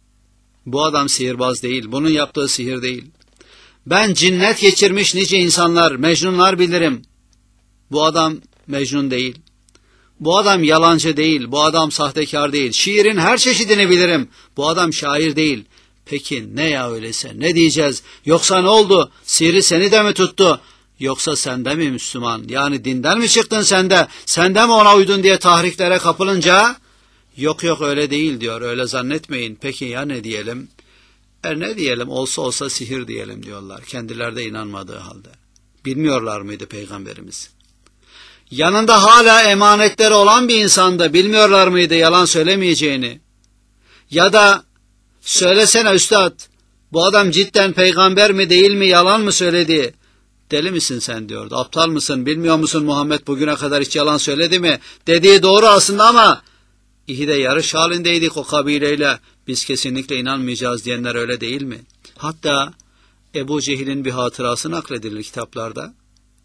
Bu adam sihirbaz değil, bunun yaptığı sihir değil. Ben cinnet geçirmiş nice insanlar, mecnunlar bilirim. Bu adam mecnun değil. Bu adam yalancı değil, bu adam sahtekar değil. Şiirin her çeşidini bilirim. Bu adam şair değil. Peki ne ya öyleyse, ne diyeceğiz? Yoksa ne oldu? Sihri seni de mi tuttu? Yoksa sende mi Müslüman? Yani dinden mi çıktın sende? Sende mi ona uydun diye tahriklere kapılınca? Yok yok öyle değil diyor, öyle zannetmeyin. Peki ya ne diyelim? E ne diyelim, olsa olsa sihir diyelim diyorlar. Kendileri de inanmadığı halde. Bilmiyorlar mıydı peygamberimiz? Yanında hala emanetleri olan bir insanda bilmiyorlar mıydı yalan söylemeyeceğini? Ya da söylesene üstad, bu adam cidden peygamber mi değil mi, yalan mı söyledi? Deli misin sen diyordu, aptal mısın, bilmiyor musun Muhammed bugüne kadar hiç yalan söyledi mi? Dediği doğru aslında ama iyi de yarış halindeydik o kabileyle, biz kesinlikle inanmayacağız diyenler öyle değil mi? Hatta Ebu Cehil'in bir hatırası nakledilir kitaplarda.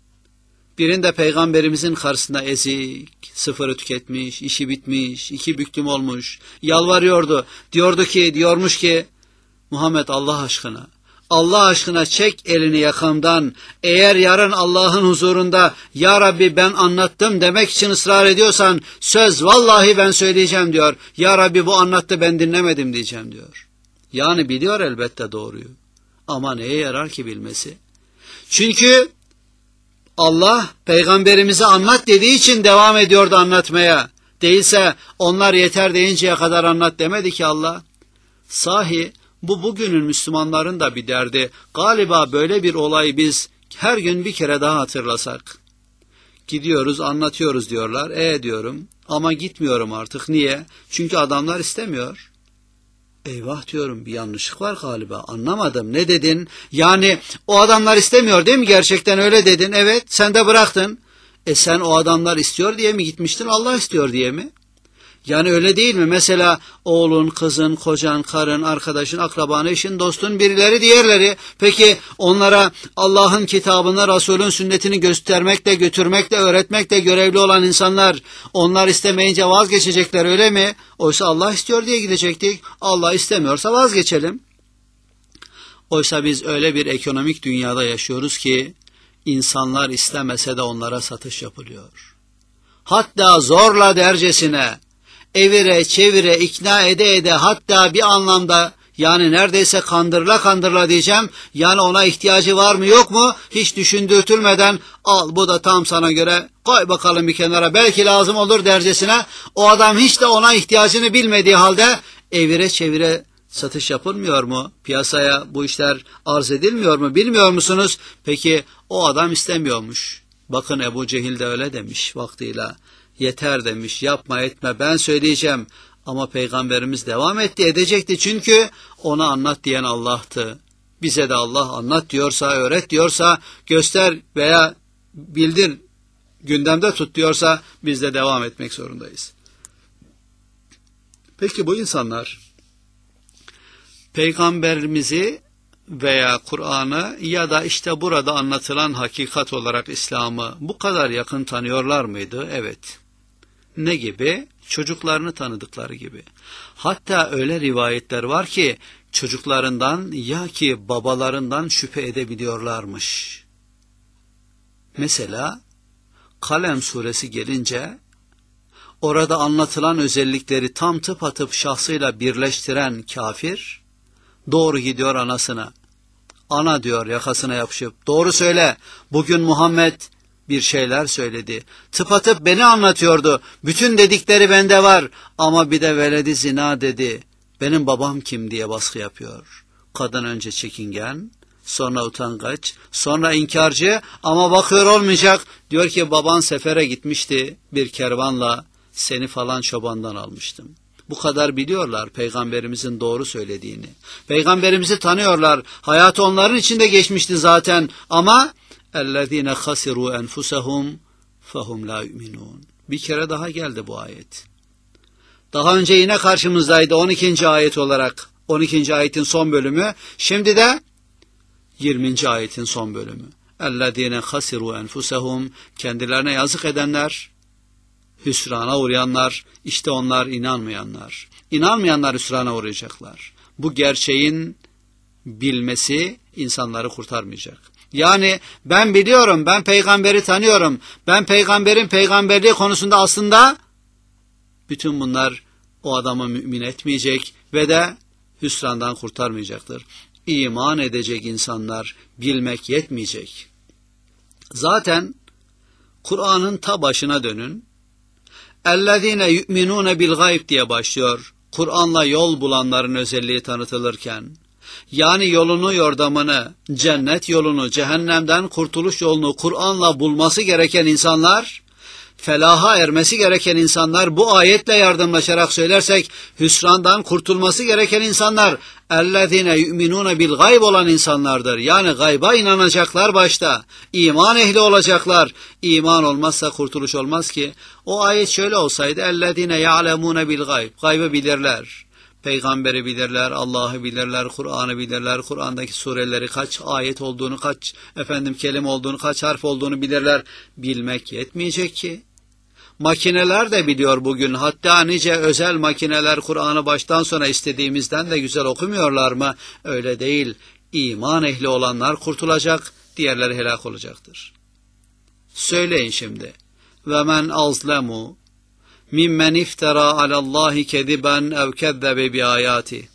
Birinde peygamberimizin karşısında ezik, sıfırı tüketmiş, işi bitmiş, iki büklüm olmuş, yalvarıyordu. Diyordu ki, diyormuş ki, Muhammed Allah aşkına, Allah aşkına çek elini yakamdan, eğer yarın Allah'ın huzurunda, Ya Rabbi ben anlattım demek için ısrar ediyorsan, söz vallahi ben söyleyeceğim diyor. Ya Rabbi bu anlattı ben dinlemedim diyeceğim diyor. Yani biliyor elbette doğruyu. Ama neye yarar ki bilmesi? Çünkü Allah peygamberimize anlat dediği için devam ediyordu anlatmaya. Değilse onlar yeter deyinceye kadar anlat demedi ki Allah. Sahi bu bugünün Müslümanların da bir derdi. Galiba böyle bir olayı biz her gün bir kere daha hatırlasak. Gidiyoruz anlatıyoruz diyorlar. E diyorum ama gitmiyorum artık. Niye? Çünkü adamlar istemiyor. Eyvah diyorum, bir yanlışlık var galiba, anlamadım, ne dedin? Yani o adamlar istemiyor değil mi, gerçekten öyle dedin, evet, sen de bıraktın. E sen o adamlar istiyor diye mi gitmiştin, Allah istiyor diye mi? Yani öyle değil mi? Mesela oğlun, kızın, kocan, karın, arkadaşın, akraban, eşin, dostun, birileri, diğerleri. Peki onlara Allah'ın kitabını, Resul'ün sünnetini göstermekle, götürmekle, öğretmekle görevli olan insanlar, onlar istemeyince vazgeçecekler öyle mi? Oysa Allah istiyor diye gidecektik. Allah istemiyorsa vazgeçelim. Oysa biz öyle bir ekonomik dünyada yaşıyoruz ki, insanlar istemese de onlara satış yapılıyor. Hatta zorla dercesine, evire çevire ikna ede ede, hatta bir anlamda yani neredeyse kandırla kandırla diyeceğim, yani ona ihtiyacı var mı yok mu hiç düşündürtülmeden, al bu da tam sana göre, koy bakalım bir kenara, belki lazım olur dercesine, o adam hiç de ona ihtiyacını bilmediği halde evire çevire satış yapılmıyor mu? Piyasaya bu işler arz edilmiyor mu? Bilmiyor musunuz? Peki o adam istemiyormuş. Bakın Ebu Cehil de öyle demiş vaktiyle. Yeter demiş, yapma etme, ben söyleyeceğim. Ama Peygamberimiz devam etti, edecekti çünkü ona anlat diyen Allah'tı. Bize de Allah anlat diyorsa, öğret diyorsa, göster veya bildir, gündemde tut diyorsa biz de devam etmek zorundayız. Peki bu insanlar Peygamberimizi veya Kur'an'ı ya da işte burada anlatılan hakikat olarak İslam'ı bu kadar yakın tanıyorlar mıydı? Evet. Ne gibi? Çocuklarını tanıdıkları gibi. Hatta öyle rivayetler var ki çocuklarından ya ki babalarından şüphe edebiliyorlarmış. Mesela Kalem suresi gelince orada anlatılan özellikleri tam tıpatıp şahsıyla birleştiren kafir doğru gidiyor anasına. Ana diyor yakasına yapışıp, doğru söyle, bugün Muhammed bir şeyler söyledi. Tıpatıp beni anlatıyordu. Bütün dedikleri bende var ama bir de veledi zina dedi. Benim babam kim diye baskı yapıyor. Kadın önce çekingen, sonra utangaç, sonra inkarcı ama bakıyor olmayacak. Diyor ki baban sefere gitmişti bir kervanla, seni falan çobandan almıştım. Bu kadar biliyorlar Peygamberimizin doğru söylediğini. Peygamberimizi tanıyorlar. Hayatı onların içinde geçmişti zaten ama اَلَّذ۪ينَ خَسِرُوا اَنْفُسَهُمْ فَهُمْ لَا يُؤْمِنُونَ. Bir kere daha geldi bu ayet. Daha önce yine karşımızdaydı on ikinci ayet olarak. on ikinci ayetin son bölümü. Şimdi de yirminci ayetin son bölümü. اَلَّذ۪ينَ خَسِرُوا اَنْفُسَهُمْ. Kendilerine yazık edenler, hüsrana uğrayanlar, işte onlar inanmayanlar. İnanmayanlar hüsrana uğrayacaklar. Bu gerçeğin bilmesi insanları kurtarmayacak. Yani ben biliyorum, ben peygamberi tanıyorum, ben peygamberin peygamberliği konusunda aslında bütün bunlar o adamı mümin etmeyecek ve de hüsrandan kurtarmayacaktır. İman edecek insanlar bilmek yetmeyecek. Zaten Kur'an'ın ta başına dönün. اَلَّذ۪ينَ يُؤْمِنُونَ بِالْغَيْبِ diye başlıyor. Kur'an'la yol bulanların özelliği tanıtılırken, yani yolunu, yordamını, cennet yolunu, cehennemden kurtuluş yolunu Kur'an'la bulması gereken insanlar, felaha ermesi gereken insanlar, bu ayetle yardımlaşarak söylersek hüsrandan kurtulması gereken insanlar, اَلَّذ۪ينَ يُؤْمِنُونَ بِالْغَيْبِ olan insanlardır. Yani gayba inanacaklar başta, iman ehli olacaklar. İman olmazsa kurtuluş olmaz ki. O ayet şöyle olsaydı, اَلَّذ۪ينَ يَعْلَمُونَ بِالْغَيْبِ. Gaybı bilirler. Peygamberi bilirler, Allah'ı bilirler, Kur'an'ı bilirler, Kur'an'daki sureleri kaç ayet olduğunu, kaç efendim kelime olduğunu, kaç harf olduğunu bilirler. Bilmek yetmeyecek ki. Makineler de biliyor bugün. Hatta nice özel makineler Kur'an'ı baştan sona istediğimizden de güzel okumuyorlar mı? Öyle değil. İman ehli olanlar kurtulacak, diğerleri helak olacaktır. Söyleyin şimdi. Ve men azlemu mimmen iftara alallahi kediben ev kezzebe bi ayati.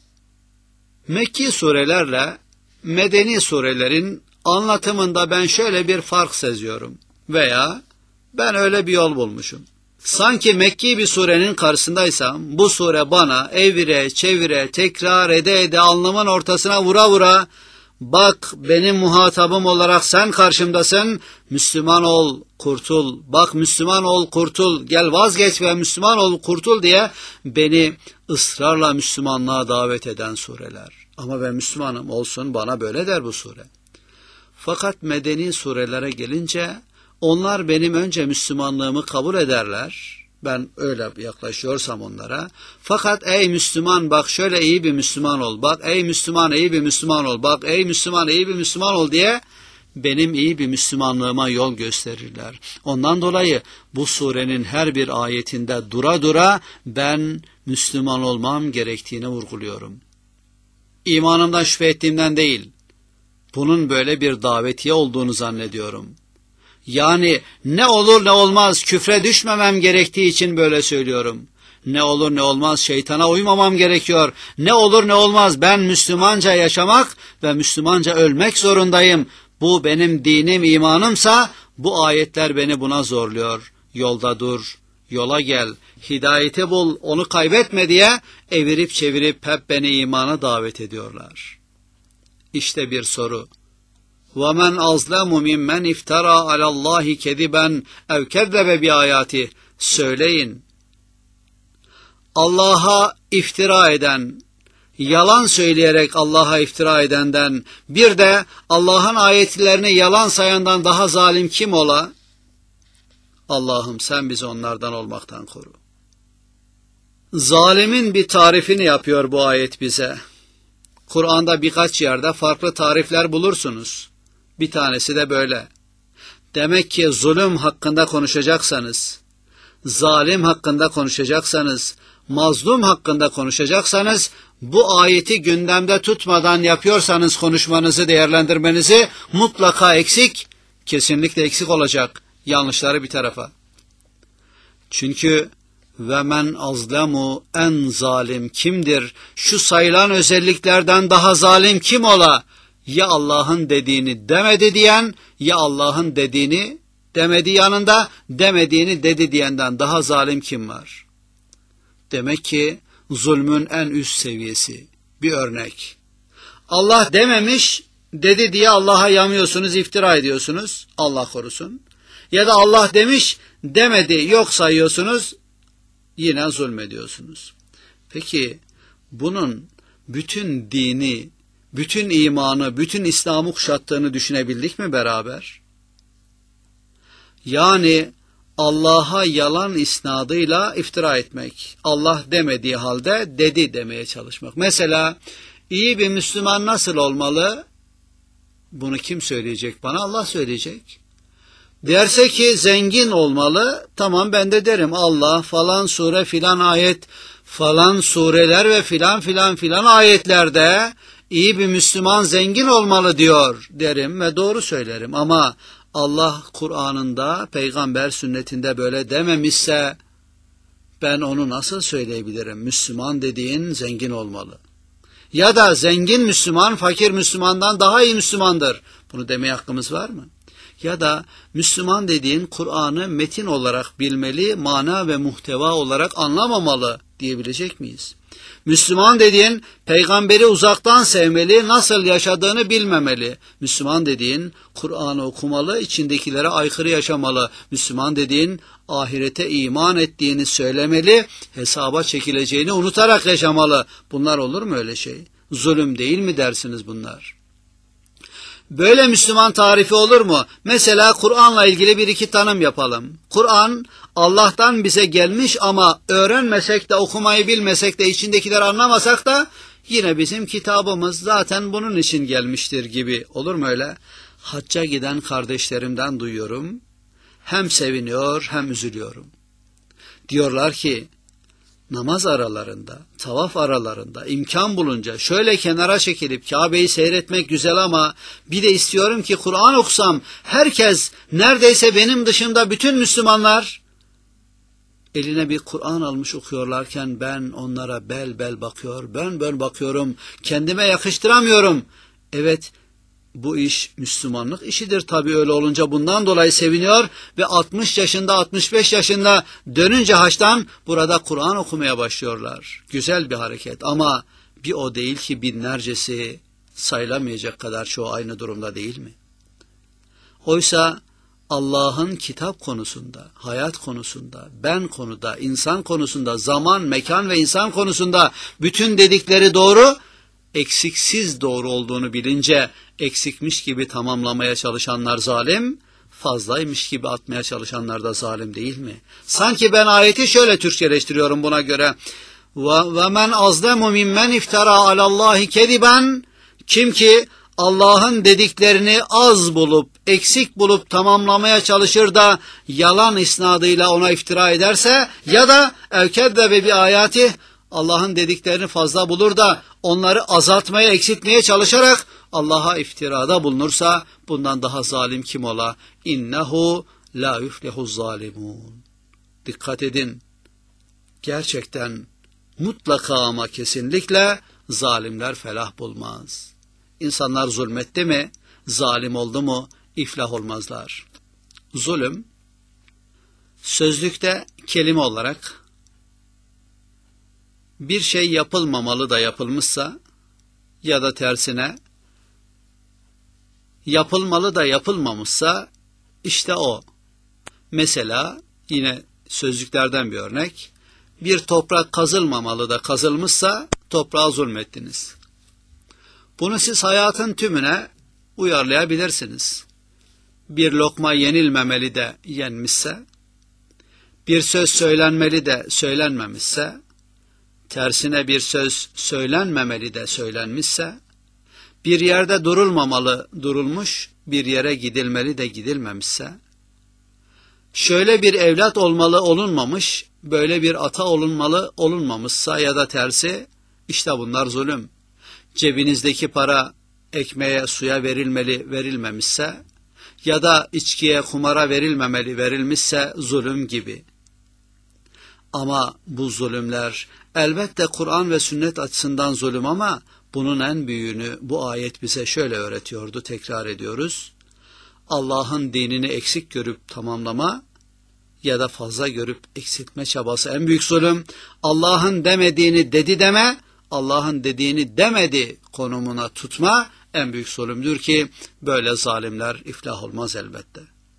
Mekki surelerle medeni surelerin anlatımında ben şöyle bir fark seziyorum. Veya ben öyle bir yol bulmuşum. Sanki Mekki bir surenin karşısındaysam, bu sure bana evire, çevire, tekrar ede ede alnımın ortasına vura vura, bak benim muhatabım olarak sen karşımdasın, Müslüman ol, kurtul, bak Müslüman ol, kurtul, gel vazgeç ve Müslüman ol, kurtul diye beni ısrarla Müslümanlığa davet eden sureler. Ama ben Müslümanım olsun, bana böyle der bu sure. Fakat medeni surelere gelince, onlar benim önce Müslümanlığımı kabul ederler. Ben öyle yaklaşıyorsam onlara. Fakat ey Müslüman bak şöyle iyi bir Müslüman ol. Bak ey Müslüman iyi bir Müslüman ol. Bak ey Müslüman iyi bir Müslüman ol diye benim iyi bir Müslümanlığıma yol gösterirler. Ondan dolayı bu surenin her bir ayetinde dura dura ben Müslüman olmam gerektiğini vurguluyorum. İmanımdan şüphe ettiğimden değil. Bunun böyle bir davetiye olduğunu zannediyorum. Yani ne olur ne olmaz küfre düşmemem gerektiği için böyle söylüyorum. Ne olur ne olmaz şeytana uymamam gerekiyor. Ne olur ne olmaz ben Müslümanca yaşamak ve Müslümanca ölmek zorundayım. Bu benim dinim, imanımsa bu ayetler beni buna zorluyor. Yolda dur, yola gel, hidayeti bul, onu kaybetme diye evirip çevirip hep beni imana davet ediyorlar. İşte bir soru. وَمَنْ أَظْلَمُ مِمَّنْ اِفْتَرَى عَلَى اللّٰهِ كَذِبًا اَوْ كَذَّبَ بِآيَاتِهِ. Söyleyin. Allah'a iftira eden, yalan söyleyerek Allah'a iftira edenden, bir de Allah'ın ayetlerini yalan sayandan daha zalim kim ola? Allah'ım sen bizi onlardan olmaktan koru. Zalimin bir tarifini yapıyor bu ayet bize. Kur'an'da birkaç yerde farklı tarifler bulursunuz. Bir tanesi de böyle. Demek ki zulüm hakkında konuşacaksanız, zalim hakkında konuşacaksanız, mazlum hakkında konuşacaksanız, bu ayeti gündemde tutmadan yapıyorsanız konuşmanızı, değerlendirmenizi mutlaka eksik, kesinlikle eksik olacak. Yanlışları bir tarafa. Çünkü ve men azlemu, en zalim kimdir? Şu sayılan özelliklerden daha zalim kim ola? Ya Allah'ın dediğini demedi diyen, ya Allah'ın dediğini demedi yanında, demediğini dedi diyenden daha zalim kim var? Demek ki zulmün en üst seviyesi. Bir örnek. Allah dememiş, dedi diye Allah'a yamıyorsunuz, iftira ediyorsunuz. Allah korusun. Ya da Allah demiş, demedi, yok sayıyorsunuz, yine zulmediyorsunuz. Peki bunun bütün dini, bütün imanı, bütün İslam'ı kuşattığını düşünebildik mi beraber? Yani Allah'a yalan isnadıyla iftira etmek. Allah demediği halde dedi demeye çalışmak. Mesela iyi bir Müslüman nasıl olmalı? Bunu kim söyleyecek bana? Allah söyleyecek. Derse ki zengin olmalı, tamam ben de derim Allah falan sure filan ayet, falan sureler ve filan filan filan ayetlerde iyi bir Müslüman zengin olmalı diyor derim ve doğru söylerim. Ama Allah Kur'an'ında, peygamber sünnetinde böyle dememişse ben onu nasıl söyleyebilirim? Müslüman dediğin zengin olmalı. Ya da zengin Müslüman, fakir Müslümandan daha iyi Müslümandır. Bunu demeye hakkımız var mı? Ya da Müslüman dediğin Kur'an'ı metin olarak bilmeli, mana ve muhteva olarak anlamamalı diyebilecek miyiz? Müslüman dediğin peygamberi uzaktan sevmeli, nasıl yaşadığını bilmemeli. Müslüman dediğin Kur'an'ı okumalı, içindekilere aykırı yaşamalı. Müslüman dediğin ahirete iman ettiğini söylemeli, hesaba çekileceğini unutarak yaşamalı. Bunlar olur mu öyle şey? Zulüm değil mi dersiniz bunlar? Böyle Müslüman tarifi olur mu? Mesela Kur'an'la ilgili bir iki tanım yapalım. Kur'an Allah'tan bize gelmiş ama öğrenmesek de, okumayı bilmesek de, içindekileri anlamasak da yine bizim kitabımız zaten bunun için gelmiştir gibi. Olur mu öyle? Hacca giden kardeşlerimden duyuyorum. Hem seviniyor hem üzülüyorum. Diyorlar ki namaz aralarında, tavaf aralarında imkan bulunca şöyle kenara çekilip Kabe'yi seyretmek güzel ama bir de istiyorum ki Kur'an okusam, herkes, neredeyse benim dışında bütün Müslümanlar eline bir Kur'an almış okuyorlarken ben onlara bel bel bakıyor, bön bön bakıyorum, kendime yakıştıramıyorum. Evet, bu iş Müslümanlık işidir tabii, öyle olunca bundan dolayı seviniyor ve altmış yaşında, altmış beş yaşında dönünce haçtan burada Kur'an okumaya başlıyorlar. Güzel bir hareket ama bir o değil ki binlercesi, sayılamayacak kadar çoğu aynı durumda değil mi? Oysa Allah'ın kitap konusunda, hayat konusunda, ben konuda, insan konusunda, zaman, mekan ve insan konusunda bütün dedikleri doğru, eksiksiz doğru olduğunu bilince eksikmiş gibi tamamlamaya çalışanlar zalim, fazlaymış gibi atmaya çalışanlar da zalim değil mi? Sanki ben ayeti şöyle Türkçeleştiriyorum buna göre. Ve men azlemu mimmen iftara alallahi kediben, kim ki Allah'ın dediklerini az bulup, eksik bulup tamamlamaya çalışır da yalan isnadıyla ona iftira ederse, ya da evkeddebe bir ayati, Allah'ın dediklerini fazla bulur da onları azaltmaya, eksiltmeye çalışarak Allah'a iftirada bulunursa bundan daha zalim kim ola? İnnehu la yuflihuz zalimun. Dikkat edin. Gerçekten mutlaka ama kesinlikle zalimler felah bulmaz. İnsanlar zulmetti mi, zalim oldu mu iflah olmazlar. Zulüm sözlükte kelime olarak bir şey yapılmamalı da yapılmışsa ya da tersine yapılmalı da yapılmamışsa işte o. Mesela yine sözlüklerden bir örnek. bir toprak kazılmamalı da kazılmışsa toprağa zulmettiniz. Bunu siz hayatın tümüne uyarlayabilirsiniz. Bir lokma yenilmemeli de yenmişse, bir söz söylenmeli de söylenmemişse, tersine bir söz söylenmemeli de söylenmişse, bir yerde durulmamalı durulmuş, bir yere gidilmeli de gidilmemişse, şöyle bir evlat olmalı olunmamış, böyle bir ata olunmalı olunmamışsa ya da tersi, işte bunlar zulüm. Cebinizdeki para ekmeğe, suya verilmeli verilmemişse ya da içkiye, kumara verilmemeli verilmişse zulüm gibi. Ama bu zulümler elbette Kur'an ve sünnet açısından zulüm ama bunun en büyüğünü bu ayet bize şöyle öğretiyordu, tekrar ediyoruz. Allah'ın dinini eksik görüp tamamlama ya da fazla görüp eksiltme çabası en büyük zulüm. Allah'ın demediğini dedi deme, Allah'ın dediğini demedi konumuna tutma en büyük zulümdür ki böyle zalimler iflah olmaz elbette.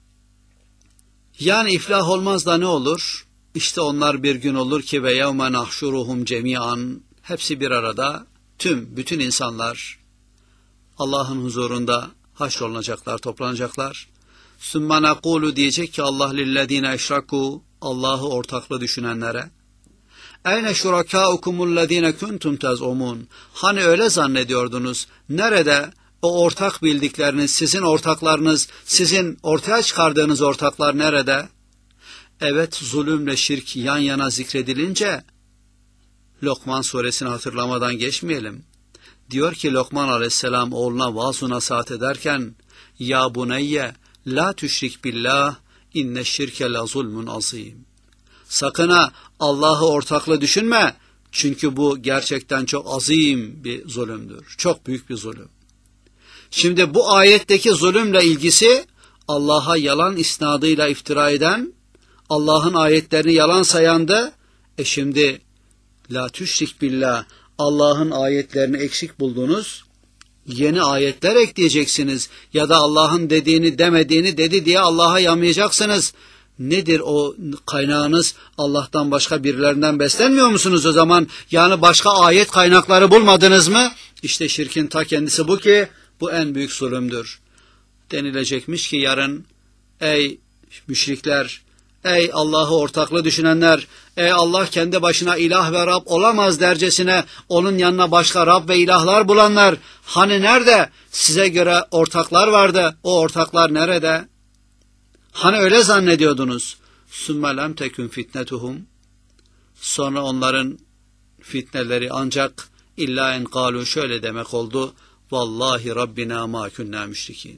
Yani iflah olmaz da ne olur? İşte onlar bir gün olur ki ve yevme nahşuruhum cemian, hepsi bir arada, tüm bütün insanlar Allah'ın huzurunda haşrolunacaklar, toplanacaklar. Sümme nekulu diyecek ki Allah lillezine eşraku, Allah'ı ortaklı düşünenlere. Eyne şurakâukumullezîne kuntum tez'umun. Hani öyle zannediyordunuz? Nerede o ortak bildikleriniz, sizin ortaklarınız, sizin ortaya çıkardığınız ortaklar nerede? Evet, zulümle şirk yan yana zikredilince Lokman suresini hatırlamadan geçmeyelim. Diyor ki Lokman aleyhisselam oğluna vaaz-ı nasihat ederken, ya buneyye la tüşrik billah inne şirke la zulmun azim. Sakın ha Allah'ı ortaklı düşünme. Çünkü bu gerçekten çok azim bir zulümdür. Çok büyük bir zulüm. Şimdi bu ayetteki zulümle ilgisi Allah'a yalan isnadıyla iftira eden, Allah'ın ayetlerini yalan sayandı. E şimdi la tüşrik billah, Allah'ın ayetlerini eksik buldunuz. Yeni ayetler ekleyeceksiniz ya da Allah'ın dediğini demediğini dedi diye Allah'a yamayacaksınız. Nedir o kaynağınız? Allah'tan başka birilerinden beslenmiyor musunuz o zaman? Yani başka ayet kaynakları bulmadınız mı? İşte şirkin ta kendisi bu ki bu en büyük zulümdür. Denilecekmiş ki yarın ey müşrikler, ey Allah'ı ortaklı düşünenler, ey Allah kendi başına ilah ve Rab olamaz dercesine onun yanına başka Rab ve ilahlar bulanlar, hani nerede? Size göre ortaklar vardı, o ortaklar nerede? Hani öyle zannediyordunuz? Sümme lem tekün fitnetuhum. Sonra onların fitneleri ancak illa en kalu şöyle demek oldu. Vallahi Rabbina ma kunna müşrikin.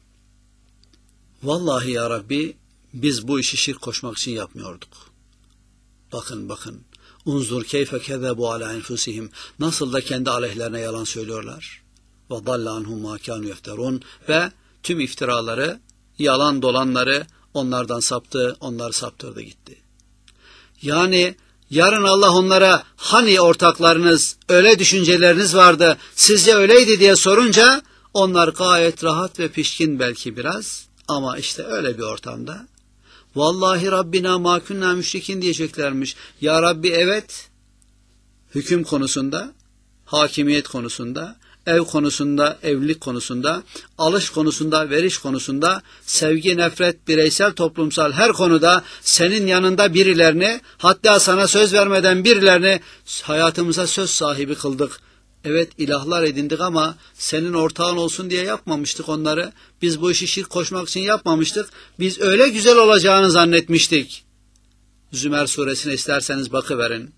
Vallahi ya Rabbi biz bu işi şirk koşmak için yapmıyorduk. Bakın bakın. Unzur keyfe kezebu ala enfusihim. Nasıl da kendi aleyhlerine yalan söylüyorlar. Ve dalla anhum ma kanu yefterun. Ve tüm iftiraları, yalan dolanları onlardan saptı, onlar saptırdı gitti. Yani yarın Allah onlara hani ortaklarınız, öyle düşünceleriniz vardı, sizce öyleydi diye sorunca onlar gayet rahat ve pişkin belki biraz ama işte öyle bir ortamda vallahi Rabbina ma kunna müşrikin diyeceklermiş. Ya Rabbi evet, hüküm konusunda, hakimiyet konusunda, ev konusunda, evlilik konusunda, alış konusunda, veriş konusunda, sevgi, nefret, bireysel, toplumsal her konuda senin yanında birilerini, hatta sana söz vermeden birilerini hayatımıza söz sahibi kıldık. Evet, ilahlar edindik ama senin ortağın olsun diye yapmamıştık onları. Biz bu işi şirk koşmak için yapmamıştık. Biz öyle güzel olacağını zannetmiştik. Zümer suresine isterseniz bakıverin.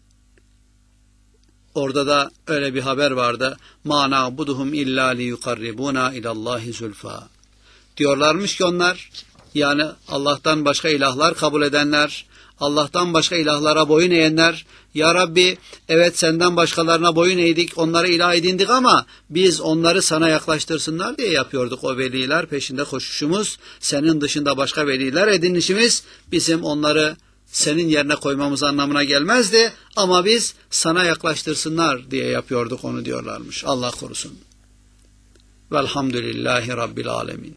Orada da öyle bir haber vardı. مَا نَعْبُدُهُمْ اِلَّا لِيُقَرِّبُونَا اِلَى اللّٰهِ زُلْفَى. Diyorlarmış ki onlar, yani Allah'tan başka ilahlar kabul edenler, Allah'tan başka ilahlara boyun eğenler, ya Rabbi evet senden başkalarına boyun eğdik, onlara ilah edindik ama biz onları sana yaklaştırsınlar diye yapıyorduk o veliler peşinde koşuşumuz, senin dışında başka veliler edinişimiz bizim onları senin yerine koymamız anlamına gelmezdi ama biz sana yaklaştırsınlar diye yapıyorduk onu diyorlarmış. Allah korusun. Velhamdülillahi Rabbil alemin.